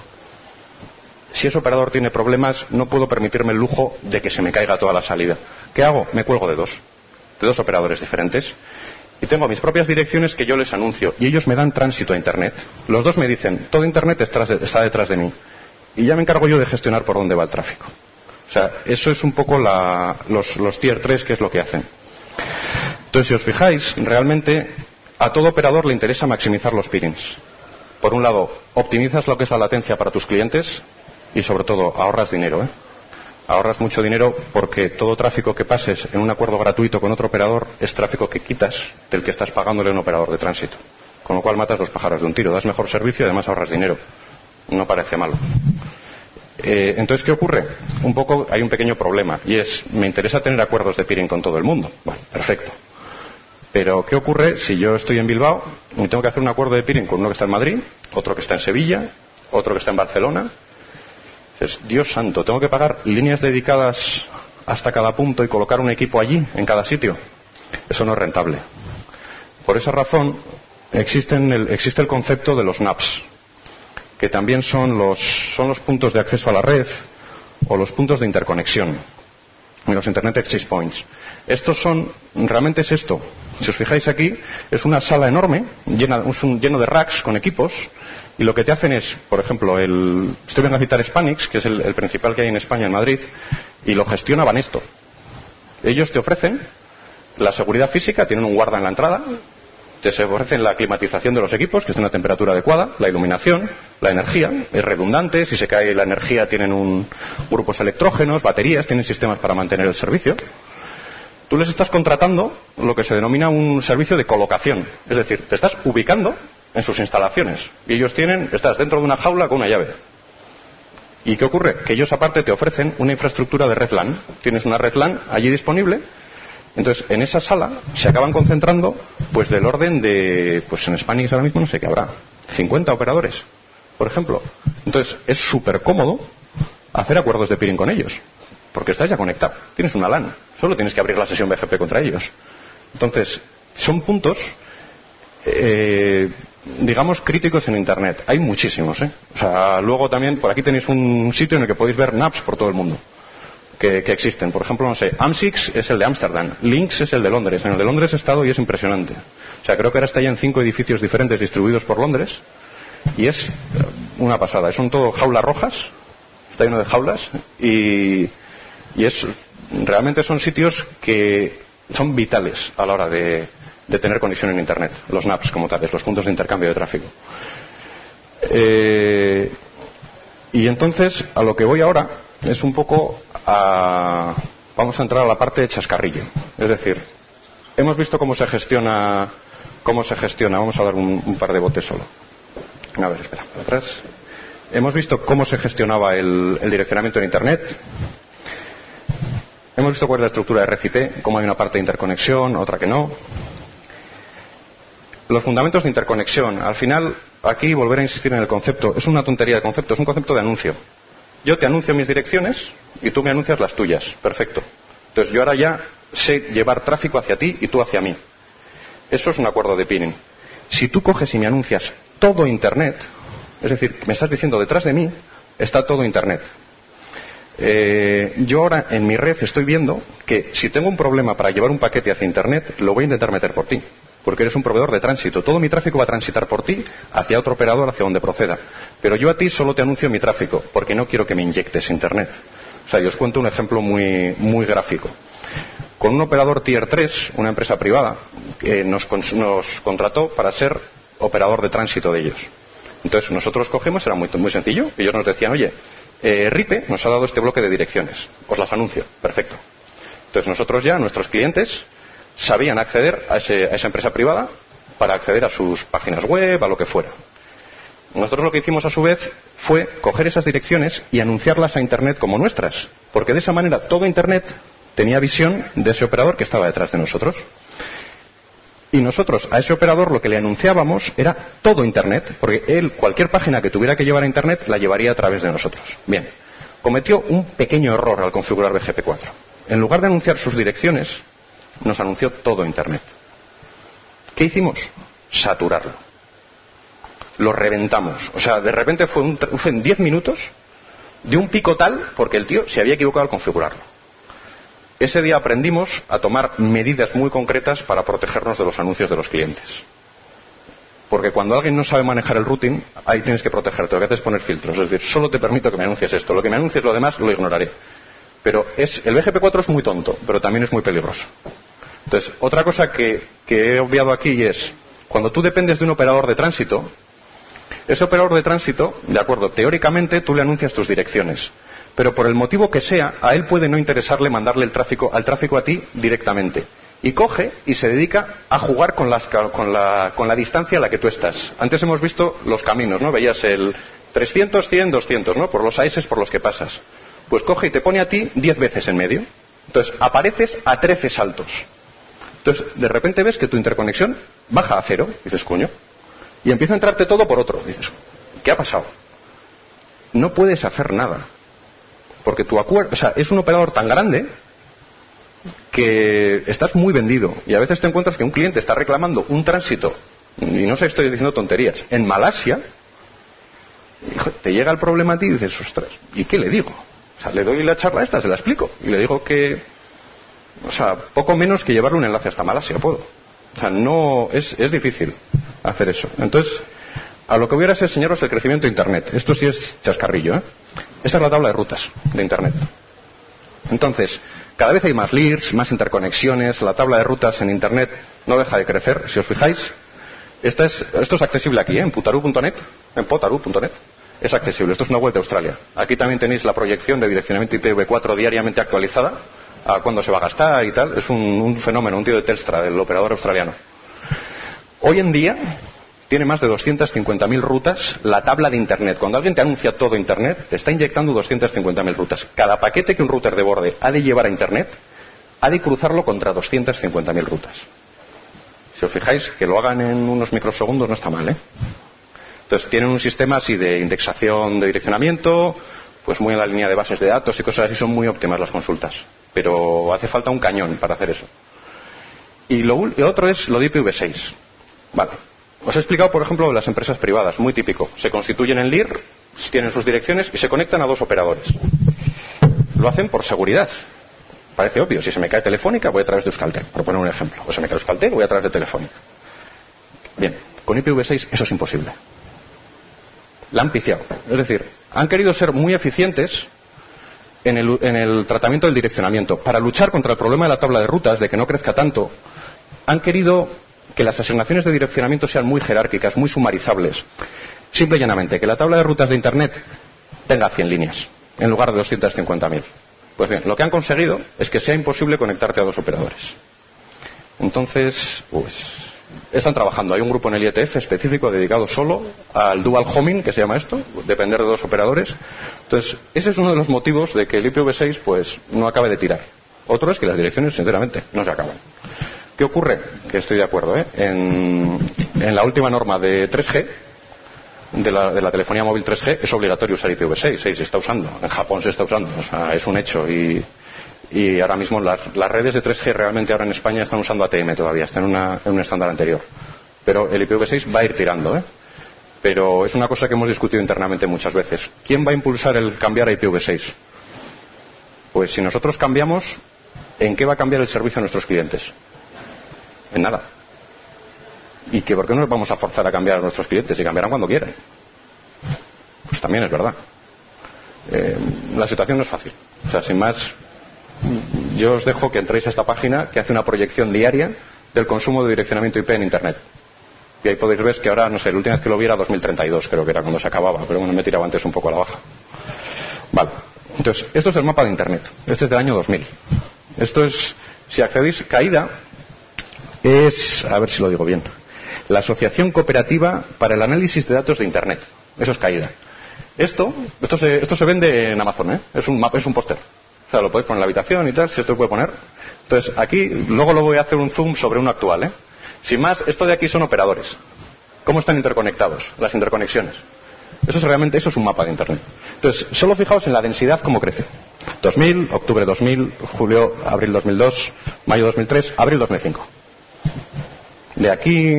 si ese operador tiene problemas, no puedo permitirme el lujo de que se me caiga toda la salida. ¿Qué hago? Me cuelgo de dos operadores diferentes. Y tengo mis propias direcciones que yo les anuncio. Y ellos me dan tránsito a Internet. Los dos me dicen, todo Internet está detrás de mí. Y ya me encargo yo de gestionar por dónde va el tráfico. O sea, eso es un poco los Tier 3, que es lo que hacen. Entonces, si os fijáis, realmente a todo operador le interesa maximizar los peerings. Por un lado, optimizas lo que es la latencia para tus clientes. Y sobre todo, ahorras dinero, Ahorras mucho dinero porque todo tráfico que pases en un acuerdo gratuito con otro operador es tráfico que quitas del que estás pagándole a un operador de tránsito. Con lo cual matas dos pájaros de un tiro. Das mejor servicio y además ahorras dinero. No parece malo. Entonces, ¿qué ocurre? Hay un pequeño problema. Y es, me interesa tener acuerdos de peering con todo el mundo. Bueno, perfecto. Pero, ¿qué ocurre si yo estoy en Bilbao y tengo que hacer un acuerdo de peering con uno que está en Madrid, otro que está en Sevilla, otro que está en Barcelona? Dios santo, ¿tengo que pagar líneas dedicadas hasta cada punto y colocar un equipo allí, en cada sitio? Eso no es rentable. Por esa razón existe el concepto de los NAPs, que también son los puntos de acceso a la red o los puntos de interconexión, los Internet Exchange Points. Realmente es esto. Si os fijáis aquí, es una sala enorme, lleno de racks con equipos. Y lo que te hacen es, por ejemplo, estoy viendo a citar Spanix, que es el principal que hay en España, en Madrid, y lo gestiona Banesto. Ellos te ofrecen la seguridad física, tienen un guarda en la entrada, te ofrecen la climatización de los equipos, que estén a una temperatura adecuada, la iluminación, la energía, es redundante, si se cae la energía tienen grupos electrógenos, baterías, tienen sistemas para mantener el servicio. tú les estás contratando lo que se denomina un servicio de colocación. Es decir, te estás ubicando en sus instalaciones. Y ellos estás dentro de una jaula con una llave. ¿Y qué ocurre? Que ellos aparte te ofrecen una infraestructura de red LAN. Tienes una red LAN allí disponible. Entonces, en esa sala se acaban concentrando, pues del orden de, pues en Spanix ahora mismo no sé qué habrá, 50 operadores, por ejemplo. Entonces, es súper cómodo hacer acuerdos de peering con ellos, porque estás ya conectado. Tienes una LAN, solo tienes que abrir la sesión BGP contra ellos. Entonces, son puntos, digamos, críticos en Internet. Hay muchísimos, ¿eh? O sea, luego también, por aquí tenéis un sitio en el que podéis ver NAPs por todo el mundo. Que existen. Por ejemplo, no sé, AMSIX es el de Ámsterdam, Lynx es el de Londres. En el de Londres he estado y es impresionante. O sea, creo que ahora está ya en 5 edificios diferentes distribuidos por Londres y es una pasada. Son todo jaulas rojas, está lleno de jaulas y realmente son sitios que son vitales a la hora de tener conexión en Internet, los NAPs como tales, los puntos de intercambio de tráfico. Y entonces, a lo que voy ahora es un poco vamos a entrar a la parte de chascarrillo. Es decir, hemos visto cómo se gestiona. Vamos a dar un par de botes solo. A ver, espera, para atrás. Hemos visto cómo se gestionaba el direccionamiento en Internet. Hemos visto cuál es la estructura de red IP, cómo hay una parte de interconexión, otra que no. Los fundamentos de interconexión. Al final, aquí volver a insistir en el concepto. Es una tontería de concepto, es un concepto de anuncio. Yo te anuncio mis direcciones y tú me anuncias las tuyas. Perfecto. Entonces yo ahora ya sé llevar tráfico hacia ti y tú hacia mí. Eso es un acuerdo de peering. Si tú coges y me anuncias todo Internet, es decir, me estás diciendo detrás de mí está todo Internet. Yo ahora en mi red estoy viendo que si tengo un problema para llevar un paquete hacia Internet, lo voy a intentar meter por ti. Porque eres un proveedor de tránsito. Todo mi tráfico va a transitar por ti hacia otro operador, hacia donde proceda. Pero yo a ti solo te anuncio mi tráfico, porque no quiero que me inyectes Internet. O sea, yo os cuento un ejemplo muy, muy gráfico. Con un operador Tier 3, una empresa privada, que nos contrató para ser operador de tránsito de ellos. Entonces, nosotros cogemos, era muy, muy sencillo. Ellos nos decían, oye, RIPE nos ha dado este bloque de direcciones. Os las anuncio. Perfecto. Entonces, nosotros ya, nuestros clientes sabían acceder a esa empresa privada para acceder a sus páginas web, a lo que fuera. Nosotros lo que hicimos a su vez fue coger esas direcciones y anunciarlas a Internet como nuestras, porque de esa manera todo Internet tenía visión de ese operador que estaba detrás de nosotros. Y nosotros a ese operador lo que le anunciábamos era todo Internet, porque él, cualquier página que tuviera que llevar a Internet, la llevaría a través de nosotros. Bien, cometió un pequeño error al configurar BGP4. En lugar de anunciar sus direcciones, nos anunció todo Internet. ¿Qué hicimos? Saturarlo. Lo reventamos. O sea, de repente fue en 10 minutos de un pico tal porque el tío se había equivocado al configurarlo. Ese día aprendimos a tomar medidas muy concretas para protegernos de los anuncios de los clientes. Porque cuando alguien no sabe manejar el routing, ahí tienes que protegerte. Lo que haces es poner filtros. Es decir, solo te permito que me anuncies esto. Lo que me anuncies lo demás lo ignoraré. Pero el BGP4 es muy tonto, pero también es muy peligroso. Entonces, otra cosa que he obviado aquí es, cuando tú dependes de un operador de tránsito, ese operador de tránsito, de acuerdo, teóricamente tú le anuncias tus direcciones, pero por el motivo que sea, a él puede no interesarle mandarle al tráfico a ti directamente. Y coge y se dedica a jugar con la distancia a la que tú estás. Antes hemos visto los caminos, ¿no? Veías el 300, 100, 200, ¿no? Por los AES por los que pasas. Pues coge y te pone a ti 10 veces en medio. Entonces, apareces a 13 saltos. Entonces, de repente ves que tu interconexión baja a 0. Dices, coño. Y empieza a entrarte todo por otro. Dices, ¿qué ha pasado? No puedes hacer nada. Porque tu acuerdo, o sea, es un operador tan grande que estás muy vendido. Y a veces te encuentras que un cliente está reclamando un tránsito, y no sé, estoy diciendo tonterías, en Malasia, y te llega el problema a ti y dices, ostras, ¿y qué le digo? O sea, le doy la charla esta, se la explico. Y le digo que, o sea, poco menos que llevarle un enlace hasta Malasia, puedo. O sea, no, es difícil hacer eso. Entonces, a lo que voy a es enseñaros el crecimiento de Internet. Esto sí es chascarrillo, ¿eh? Esta es la tabla de rutas de Internet. Entonces, cada vez hay más leads, más interconexiones. La tabla de rutas en Internet no deja de crecer. Si os fijáis, esto es accesible aquí, ¿eh? En Putaru.net, en Potaru.net. Es accesible. Esto es una web de Australia. Aquí también tenéis la proyección de direccionamiento IPv4 diariamente actualizada a cuándo se va a gastar y tal. Es un fenómeno, un tío de Telstra, del operador australiano. Hoy en día tiene más de 250.000 rutas la tabla de Internet. Cuando alguien te anuncia todo Internet, te está inyectando 250.000 rutas. Cada paquete que un router de borde ha de llevar a Internet, ha de cruzarlo contra 250.000 rutas. Si os fijáis, que lo hagan en unos microsegundos no está mal, ¿eh? Entonces tienen un sistema así de indexación de direccionamiento, pues muy en la línea de bases de datos y cosas así, son muy óptimas las consultas. Pero hace falta un cañón para hacer eso. Y lo otro es lo de IPv6. Vale. Os he explicado, por ejemplo, de las empresas privadas, muy típico. Se constituyen en LIR, tienen sus direcciones y se conectan a dos operadores. Lo hacen por seguridad. Parece obvio, si se me cae Telefónica voy a través de Euskaltel, por poner un ejemplo. O se me cae Euskaltel voy a través de Telefónica. Bien, con IPv6 eso es imposible. La han piciado. Es decir, han querido ser muy eficientes en el tratamiento del direccionamiento. Para luchar contra el problema de la tabla de rutas, de que no crezca tanto, han querido que las asignaciones de direccionamiento sean muy jerárquicas, muy sumarizables. Simple y llanamente, que la tabla de rutas de Internet tenga 100 líneas, en lugar de 250.000. Pues bien, lo que han conseguido es que sea imposible conectarte a dos operadores. Entonces, pues, están trabajando. Hay un grupo en el IETF específico dedicado solo al dual homing, que se llama esto, depender de dos operadores. Entonces, ese es uno de los motivos de que el IPv6 pues no acabe de tirar. Otro es que las direcciones, sinceramente, no se acaban. ¿Qué ocurre? Que estoy de acuerdo, ¿eh? En la última norma de 3G, de la telefonía móvil 3G, es obligatorio usar IPv6. Se está usando. En Japón se está usando. O sea, es un hecho. Y ahora mismo las redes de 3G realmente ahora en España están usando ATM todavía. Están en un estándar anterior. Pero el IPv6 va a ir tirando, ¿eh? Pero es una cosa que hemos discutido internamente muchas veces. ¿Quién va a impulsar el cambiar a IPv6? Pues si nosotros cambiamos, ¿en qué va a cambiar el servicio a nuestros clientes? En nada. ¿Y por qué no nos vamos a forzar a cambiar a nuestros clientes? Y cambiarán cuando quieran. Pues también es verdad. La situación no es fácil. O sea, sin más, yo os dejo que entréis a esta página que hace una proyección diaria del consumo de direccionamiento IP en Internet. Y ahí podéis ver que ahora, no sé, la última vez que lo vi era 2032, creo que era cuando se acababa. Pero bueno, me he tirado antes un poco a la baja. Vale. Entonces, esto es el mapa de Internet. Este es del año 2000. Esto es, si accedéis, CAIDA es, a ver si lo digo bien, la Asociación Cooperativa para el Análisis de Datos de Internet. Eso es CAIDA. Esto se vende en Amazon, ¿eh? Es un mapa, es un póster. O sea, lo podéis poner en la habitación y tal, si esto lo puede poner. Entonces, aquí, luego lo voy a hacer un zoom sobre uno actual, ¿eh? Sin más, esto de aquí son operadores. ¿Cómo están interconectados? Las interconexiones. Eso es un mapa de Internet. Entonces, solo fijaos en la densidad, cómo crece. 2000, octubre 2000, julio, abril 2002, mayo 2003, abril 2005. De aquí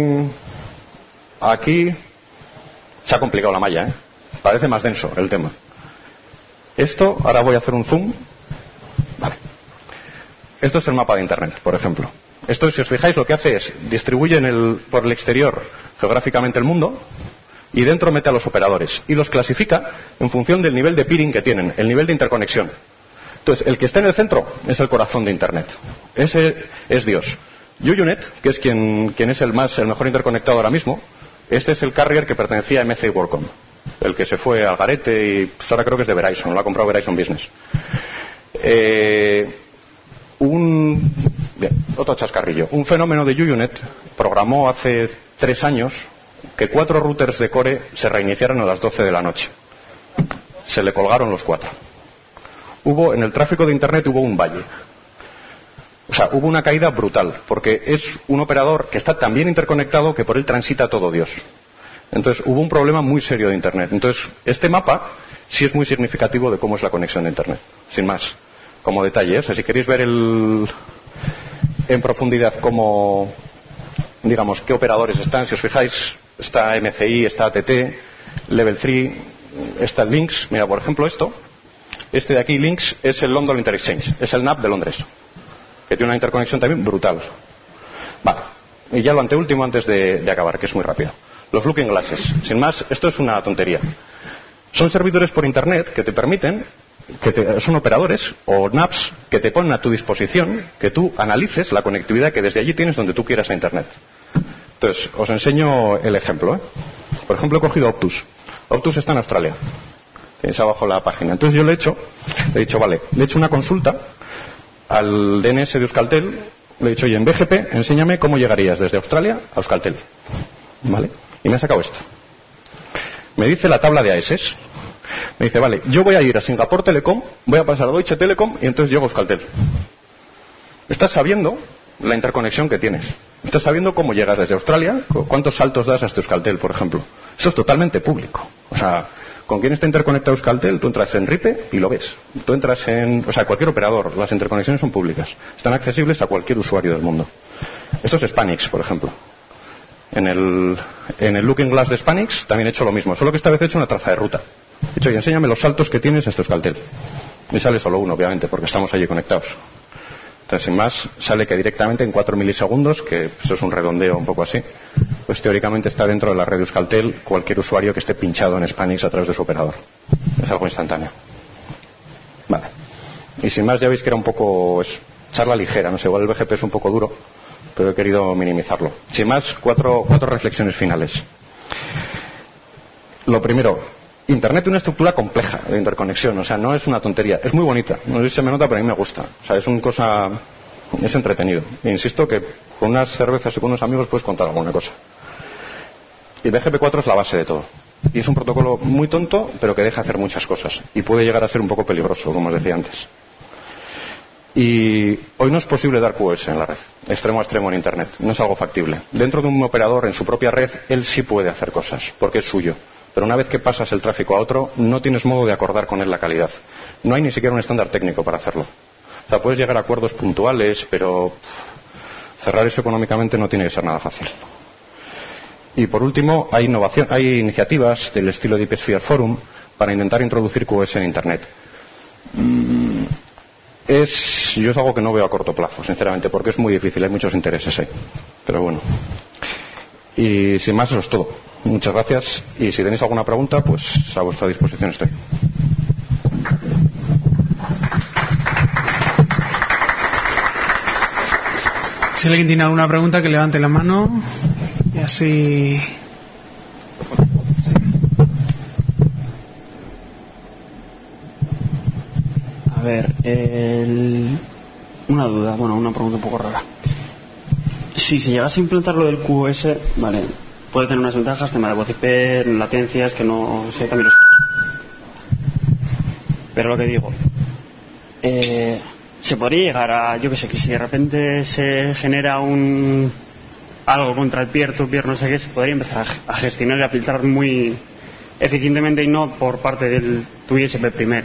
a aquí se ha complicado la malla, ¿eh? Parece más denso el tema. Esto, ahora voy a hacer un zoom. Vale. Esto es el mapa de Internet, por ejemplo. Esto, si os fijáis, lo que hace es distribuye por el exterior geográficamente el mundo y dentro mete a los operadores y los clasifica en función del nivel de peering que tienen, el nivel de interconexión. Entonces, el que está en el centro es el corazón de Internet. Ese es Dios. UUNet, que es quien es el mejor interconectado ahora mismo, este es el carrier que pertenecía a MC WorldCom, el que se fue al garete y pues ahora creo que es de Verizon, lo ha comprado Verizon Business. Otro chascarrillo. Un fenómeno de UUNet programó hace 3 años que 4 routers de core se reiniciaran a las 12 de la noche. Se le colgaron los 4. En el tráfico de Internet hubo un valle. O sea, hubo una caída brutal, porque es un operador que está tan bien interconectado que por él transita todo Dios. Entonces, hubo un problema muy serio de Internet. Entonces, este mapa sí es muy significativo de cómo es la conexión de Internet. Sin más, como detalle, o sea, si queréis ver en profundidad cómo, digamos, qué operadores están, si os fijáis, está MCI, está ATT, Level 3, está el Lynx. Mira, por ejemplo, este de aquí, Lynx, es el London Interexchange, es el NAP de Londres, que tiene una interconexión también brutal. Vale, y ya lo anteúltimo antes de acabar, que es muy rápido. Los Looking Glasses. Sin más, esto es una tontería. Son servidores por Internet que te permiten, son operadores o NAPs que te ponen a tu disposición que tú analices la conectividad que desde allí tienes donde tú quieras a Internet. Entonces, os enseño el ejemplo, ¿eh? Por ejemplo, he cogido Optus. Optus está en Australia. Tenéis abajo la página. Entonces yo le he dicho, vale, le he hecho una consulta al DNS de Euskaltel, le he dicho, oye, en BGP, enséñame cómo llegarías desde Australia a Euskaltel. ¿Vale? Y me ha sacado esto. Me dice la tabla de AES. Me dice, vale, yo voy a ir a Singapore Telecom, voy a pasar a Deutsche Telekom y entonces llego a Euskaltel. Estás sabiendo la interconexión que tienes. Estás sabiendo cómo llegas desde Australia, cuántos saltos das hasta Euskaltel, por ejemplo. Eso es totalmente público. O sea, ¿con quién está interconectado Euskaltel? Tú entras en RIPE y lo ves. Tú entras en... O sea, cualquier operador. Las interconexiones son públicas. Están accesibles a cualquier usuario del mundo. Esto es Spanix, por ejemplo. En el Looking Glass de Spanix también he hecho lo mismo. Solo que esta vez he hecho una traza de ruta. He dicho, oye, enséñame los saltos que tienes hasta Euskaltel. Me sale solo uno, obviamente, porque estamos allí conectados. Entonces, sin más, sale que directamente en 4 milisegundos, que eso es un redondeo un poco así, pues teóricamente está dentro de la red de Euskaltel cualquier usuario que esté pinchado en Spanix a través de su operador. Es algo instantáneo. Vale. Y sin más, ya veis que era un poco charla ligera, no sé, igual el BGP es un poco duro, pero he querido minimizarlo. Sin más, cuatro reflexiones finales. Lo primero, Internet tiene una estructura compleja de interconexión, o sea, no es una tontería, es muy bonita, no sé si se me nota, pero a mí me gusta, o sea, es entretenido. E insisto que con unas cervezas y con unos amigos puedes contar alguna cosa. Y BGP4 es la base de todo. Y es un protocolo muy tonto, pero que deja hacer muchas cosas. Y puede llegar a ser un poco peligroso, como os decía antes. Y hoy no es posible dar QoS en la red, extremo a extremo en Internet. No es algo factible. Dentro de un operador, en su propia red, él sí puede hacer cosas, porque es suyo. Pero una vez que pasas el tráfico a otro, no tienes modo de acordar con él la calidad. No hay ni siquiera un estándar técnico para hacerlo. O sea, puedes llegar a acuerdos puntuales, pero cerrar eso económicamente no tiene que ser nada fácil. Y por último, hay iniciativas del estilo de IPsphere Forum para intentar introducir QoS en Internet. Yo es algo que no veo a corto plazo, sinceramente, porque es muy difícil, hay muchos intereses ahí. Pero bueno. Y sin más, eso es todo. Muchas gracias. Y si tenéis alguna pregunta, pues a vuestra disposición estoy. Si alguien tiene alguna pregunta, que levante la mano. Y así... A ver, una duda, bueno, una pregunta un poco rara. Si se llegase a implantar lo del QoS, vale, puede tener unas ventajas, tema de voz IP, latencias, que no sé, también los... Pero lo que digo, se podría llegar a, yo que sé, que si de repente se genera algo contra el peer-to-peer, no sé qué, se podría empezar a gestionar y a filtrar muy eficientemente y no por parte del tu ISP primero.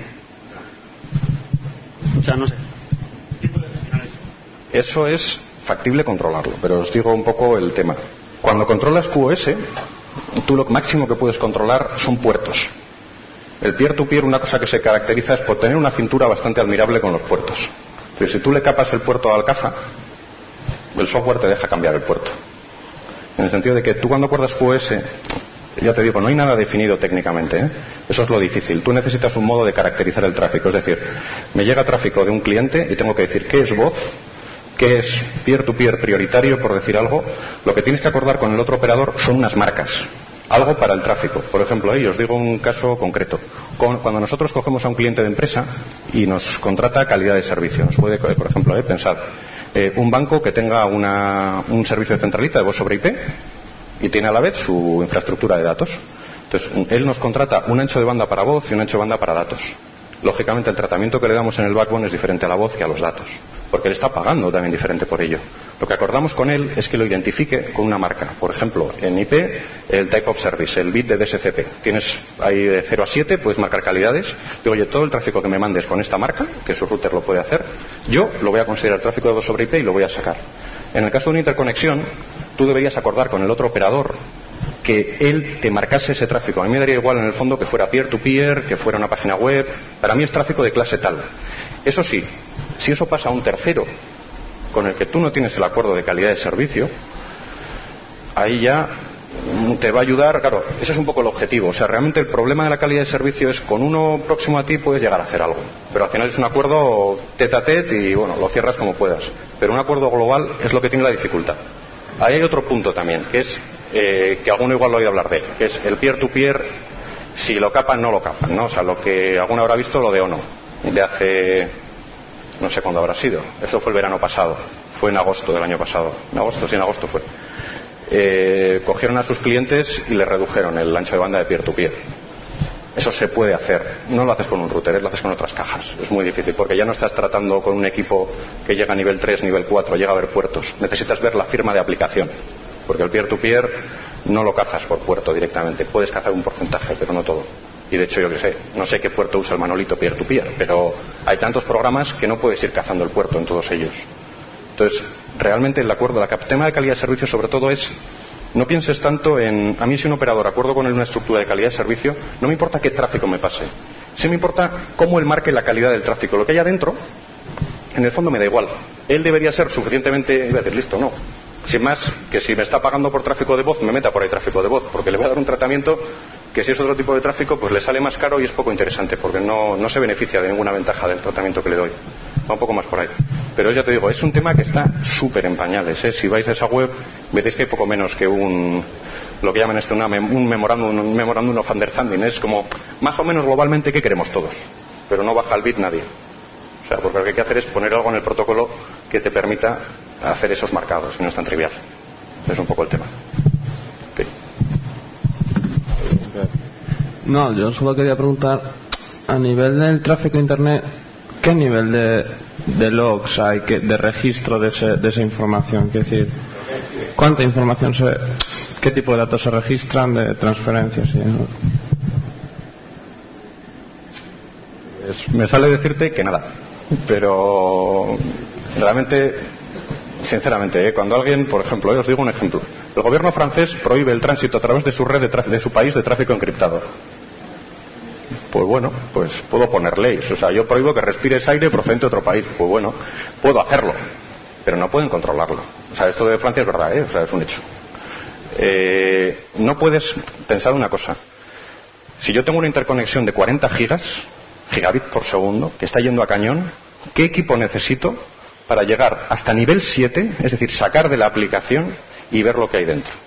O sea, no sé. ¿Quién puede gestionar eso? Eso es factible controlarlo, pero os digo un poco el tema. Cuando controlas QoS, tú lo máximo que puedes controlar son puertos. El peer-to-peer, una cosa que se caracteriza es por tener una cintura bastante admirable con los puertos. Pero si tú le capas el puerto al caja, el software te deja cambiar el puerto. En el sentido de que tú cuando acuerdas QoS, ya te digo, no hay nada definido técnicamente, ¿eh? Eso es lo difícil. Tú necesitas un modo de caracterizar el tráfico. Es decir, me llega tráfico de un cliente y tengo que decir qué es voz, qué es peer-to-peer prioritario, por decir algo. Lo que tienes que acordar con el otro operador son unas marcas. Algo para el tráfico. Por ejemplo, os digo un caso concreto. Cuando nosotros cogemos a un cliente de empresa y nos contrata calidad de servicio, nos puede, por ejemplo, pensar un banco que tenga un servicio de centralita de voz sobre IP y tiene a la vez su infraestructura de datos. Entonces, él nos contrata un ancho de banda para voz y un ancho de banda para datos. Lógicamente, el tratamiento que le damos en el backbone es diferente a la voz que a los datos, porque él está pagando también diferente por ello. Lo que acordamos con él es que lo identifique con una marca. Por ejemplo, en IP, el Type of Service, el bit de DSCP. Tienes ahí de 0 a 7, puedes marcar calidades. Digo, oye, todo el tráfico que me mandes con esta marca, que su router lo puede hacer, yo lo voy a considerar tráfico de voz sobre IP y lo voy a sacar. En el caso de una interconexión, tú deberías acordar con el otro operador que él te marcase ese tráfico. A mí me daría igual en el fondo que fuera peer-to-peer, que fuera una página web. Para mí es tráfico de clase tal. Eso sí, si eso pasa a un tercero con el que tú no tienes el acuerdo de calidad de servicio, ahí ya te va a ayudar. Claro, ese es un poco el objetivo. O sea, realmente el problema de la calidad de servicio es con uno próximo a ti puedes llegar a hacer algo, pero al final es un acuerdo tete a tete y bueno, lo cierras como puedas. Pero un acuerdo global es lo que tiene la dificultad. Ahí hay otro punto también, que es que alguno igual lo ha oído hablar de él, que es el peer-to-peer, si lo capan, no lo capan, ¿no? O sea, lo que alguno habrá visto, lo de ONO, de hace no sé cuándo habrá sido, eso fue el verano pasado, fue en agosto del año pasado, en agosto fue. Cogieron a sus clientes y les redujeron el ancho de banda de peer-to-peer. Eso se puede hacer, no lo haces con un router, lo haces con otras cajas, es muy difícil porque ya no estás tratando con un equipo que llega a nivel 3, nivel 4, llega a ver puertos, necesitas ver la firma de aplicación, porque el peer-to-peer no lo cazas por puerto directamente, puedes cazar un porcentaje pero no todo. Y de hecho yo no sé qué puerto usa el Manolito peer-to-peer, pero hay tantos programas que no puedes ir cazando el puerto en todos ellos. Entonces, realmente el acuerdo, el tema de calidad de servicio sobre todo es, no pienses tanto en, a mí si un operador acuerdo con él una estructura de calidad de servicio, no me importa qué tráfico me pase, sí me importa cómo él marque la calidad del tráfico, lo que hay adentro, en el fondo me da igual, él debería ser suficientemente, iba a decir, listo, no, sin más que si me está pagando por tráfico de voz, me meta por ahí tráfico de voz, porque le voy a dar un tratamiento que si es otro tipo de tráfico, pues le sale más caro y es poco interesante, porque no se beneficia de ninguna ventaja del tratamiento que le doy. Va un poco más por ahí. Pero ya te digo, es un tema que está súper en pañales, ¿eh? Si vais a esa web, veréis que hay poco menos que lo que llaman un memorándum of understanding. Es como, más o menos globalmente, ¿qué queremos todos? Pero no baja el bit nadie. O sea, porque lo que hay que hacer es poner algo en el protocolo que te permita hacer esos marcados, y no es tan trivial. Es un poco el tema. Okay. No, yo solo quería preguntar, a nivel del tráfico de Internet, ¿qué nivel de logs hay, de registro de esa información? Es decir, ¿cuánta información qué tipo de datos se registran de transferencias? Me sale decirte que nada, pero realmente, sinceramente, cuando alguien, por ejemplo, os digo un ejemplo, el gobierno francés prohíbe el tránsito a través de su red de su país de tráfico encriptado. Pues bueno, pues puedo poner leyes. O sea, yo prohíbo que respires aire procedente de otro país. Pues bueno, puedo hacerlo, pero no pueden controlarlo. O sea, esto de Francia es verdad, o sea, es un hecho. No puedes pensar una cosa. Si yo tengo una interconexión de 40 gigabit por segundo, que está yendo a cañón, ¿qué equipo necesito para llegar hasta nivel 7? Es decir, sacar de la aplicación y ver lo que hay dentro.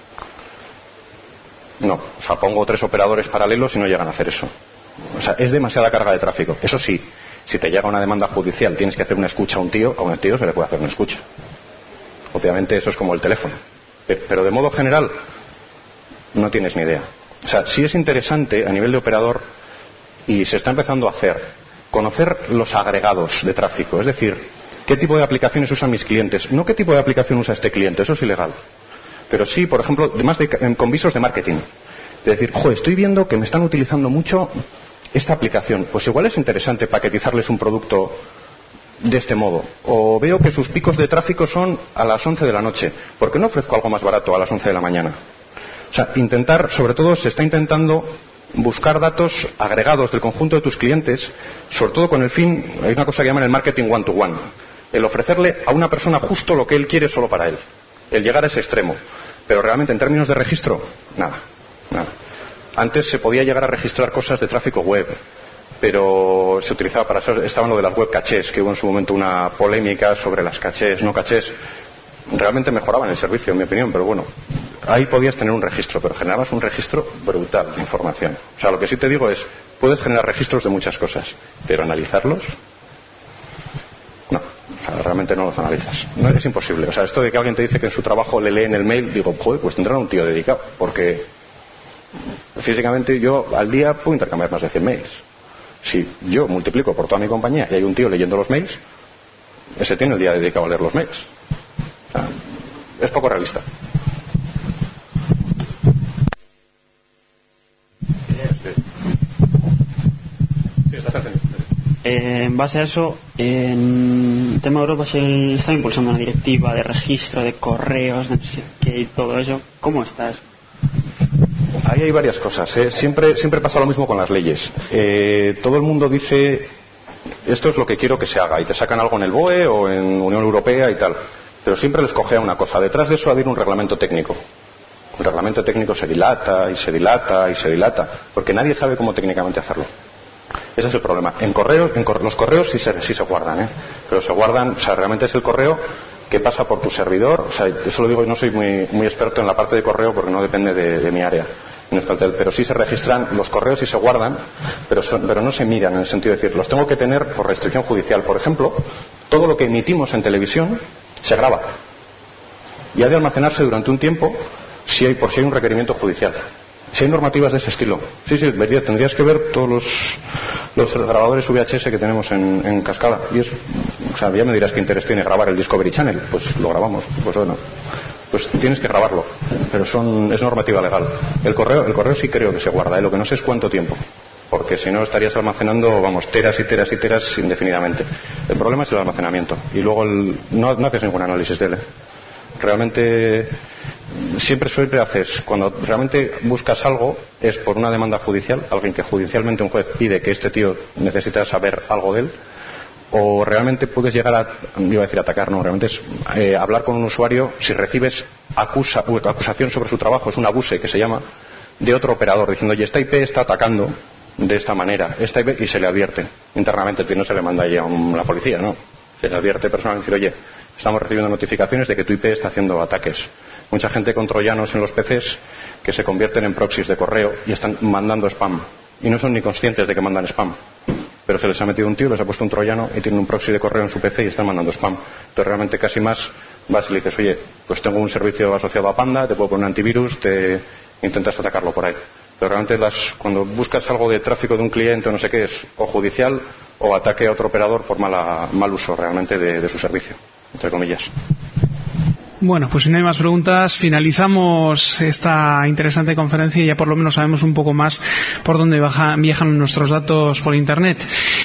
No, o sea, pongo 3 operadores paralelos y no llegan a hacer eso. O sea, es demasiada carga de tráfico. Eso sí, si te llega una demanda judicial, tienes que hacer una escucha a un tío se le puede hacer una escucha. Obviamente eso es como el teléfono. Pero de modo general, no tienes ni idea. O sea, sí es interesante a nivel de operador, y se está empezando a hacer, conocer los agregados de tráfico. Es decir, qué tipo de aplicaciones usan mis clientes. No qué tipo de aplicación usa este cliente, eso es ilegal. Pero sí, por ejemplo, con visos de marketing. Es decir, estoy viendo que me están utilizando mucho esta aplicación. Pues igual es interesante paquetizarles un producto de este modo. O veo que sus picos de tráfico son a las 11 de la noche. ¿Por qué no ofrezco algo más barato a las 11 de la mañana? O sea, sobre todo se está intentando buscar datos agregados del conjunto de tus clientes, sobre todo con el fin, hay una cosa que llaman el marketing one-to-one. El ofrecerle a una persona justo lo que él quiere solo para él. El llegar a ese extremo. Pero realmente en términos de registro, nada. Antes se podía llegar a registrar cosas de tráfico web, pero se utilizaba para eso, estaban lo de las web cachés, que hubo en su momento una polémica sobre las cachés, no cachés. Realmente mejoraban el servicio, en mi opinión, pero bueno, ahí podías tener un registro, pero generabas un registro brutal de información. O sea, lo que sí te digo es, puedes generar registros de muchas cosas, pero analizarlos, no. O sea, realmente no los analizas. No, es imposible. O sea, esto de que alguien te dice que en su trabajo le leen el mail, digo, pues tendrán un tío dedicado, porque físicamente yo al día puedo intercambiar más de 100 mails. Si yo multiplico por toda mi compañía y hay un tío leyendo los mails, ese tiene el día dedicado a leer los mails. O sea, es poco realista. En base a eso, en tema de Europa se está impulsando una directiva de registro de correos, de y todo eso. ¿Cómo estás? Ahí hay varias cosas, ¿eh? Siempre pasa lo mismo con las leyes. Todo el mundo dice, esto es lo que quiero que se haga, y te sacan algo en el BOE o en Unión Europea y tal. Pero siempre les cogea una cosa. Detrás de eso ha habido un reglamento técnico. El reglamento técnico se dilata y se dilata y se dilata, porque nadie sabe cómo técnicamente hacerlo. Ese es el problema. Los correos sí se guardan, pero se guardan, o sea, realmente es el correo que pasa por tu servidor. O sea, eso lo digo y no soy muy experto en la parte de correo porque no depende de mi área. en Euskaltel, pero sí se registran los correos y se guardan, pero no se miran, en el sentido de decir, los tengo que tener por restricción judicial. Por ejemplo, todo lo que emitimos en televisión se graba y ha de almacenarse durante un tiempo por si hay un requerimiento judicial. Si hay normativas de ese estilo. Sí, tendrías que ver todos los grabadores VHS que tenemos en Cascada. O sea, ya me dirás qué interés tiene grabar el Discovery Channel. Pues lo grabamos. Pues bueno, pues tienes que grabarlo. Pero es normativa legal. El correo sí creo que se guarda. Lo que no sé es cuánto tiempo. Porque si no estarías almacenando, teras y teras y teras indefinidamente. El problema es el almacenamiento. Y luego no haces ningún análisis de él. Realmente siempre haces, cuando realmente buscas algo, es por una demanda judicial, alguien que judicialmente un juez pide que este tío necesita saber algo de él, o realmente puedes llegar atacar, no, realmente es hablar con un usuario si recibes acusación sobre su trabajo, es un abuse que se llama, de otro operador, diciendo, oye, esta IP está atacando de esta manera, y se le advierte internamente, es decir, no se le manda ya a la policía, no, se le advierte personalmente, decir, oye, estamos recibiendo notificaciones de que tu IP está haciendo ataques. Mucha gente con troyanos en los PCs que se convierten en proxies de correo y están mandando spam. Y no son ni conscientes de que mandan spam. Pero se les ha metido un tío, les ha puesto un troyano y tienen un proxy de correo en su PC y están mandando spam. Entonces realmente casi más vas y le dices, oye, pues tengo un servicio asociado a Panda, te puedo poner un antivirus, te intentas atacarlo por ahí. Pero realmente cuando buscas algo de tráfico de un cliente o no sé qué es, o judicial o ataque a otro operador por mal uso realmente de su servicio, entre comillas. Bueno, pues si no hay más preguntas, finalizamos esta interesante conferencia y ya por lo menos sabemos un poco más por dónde viajan nuestros datos por Internet.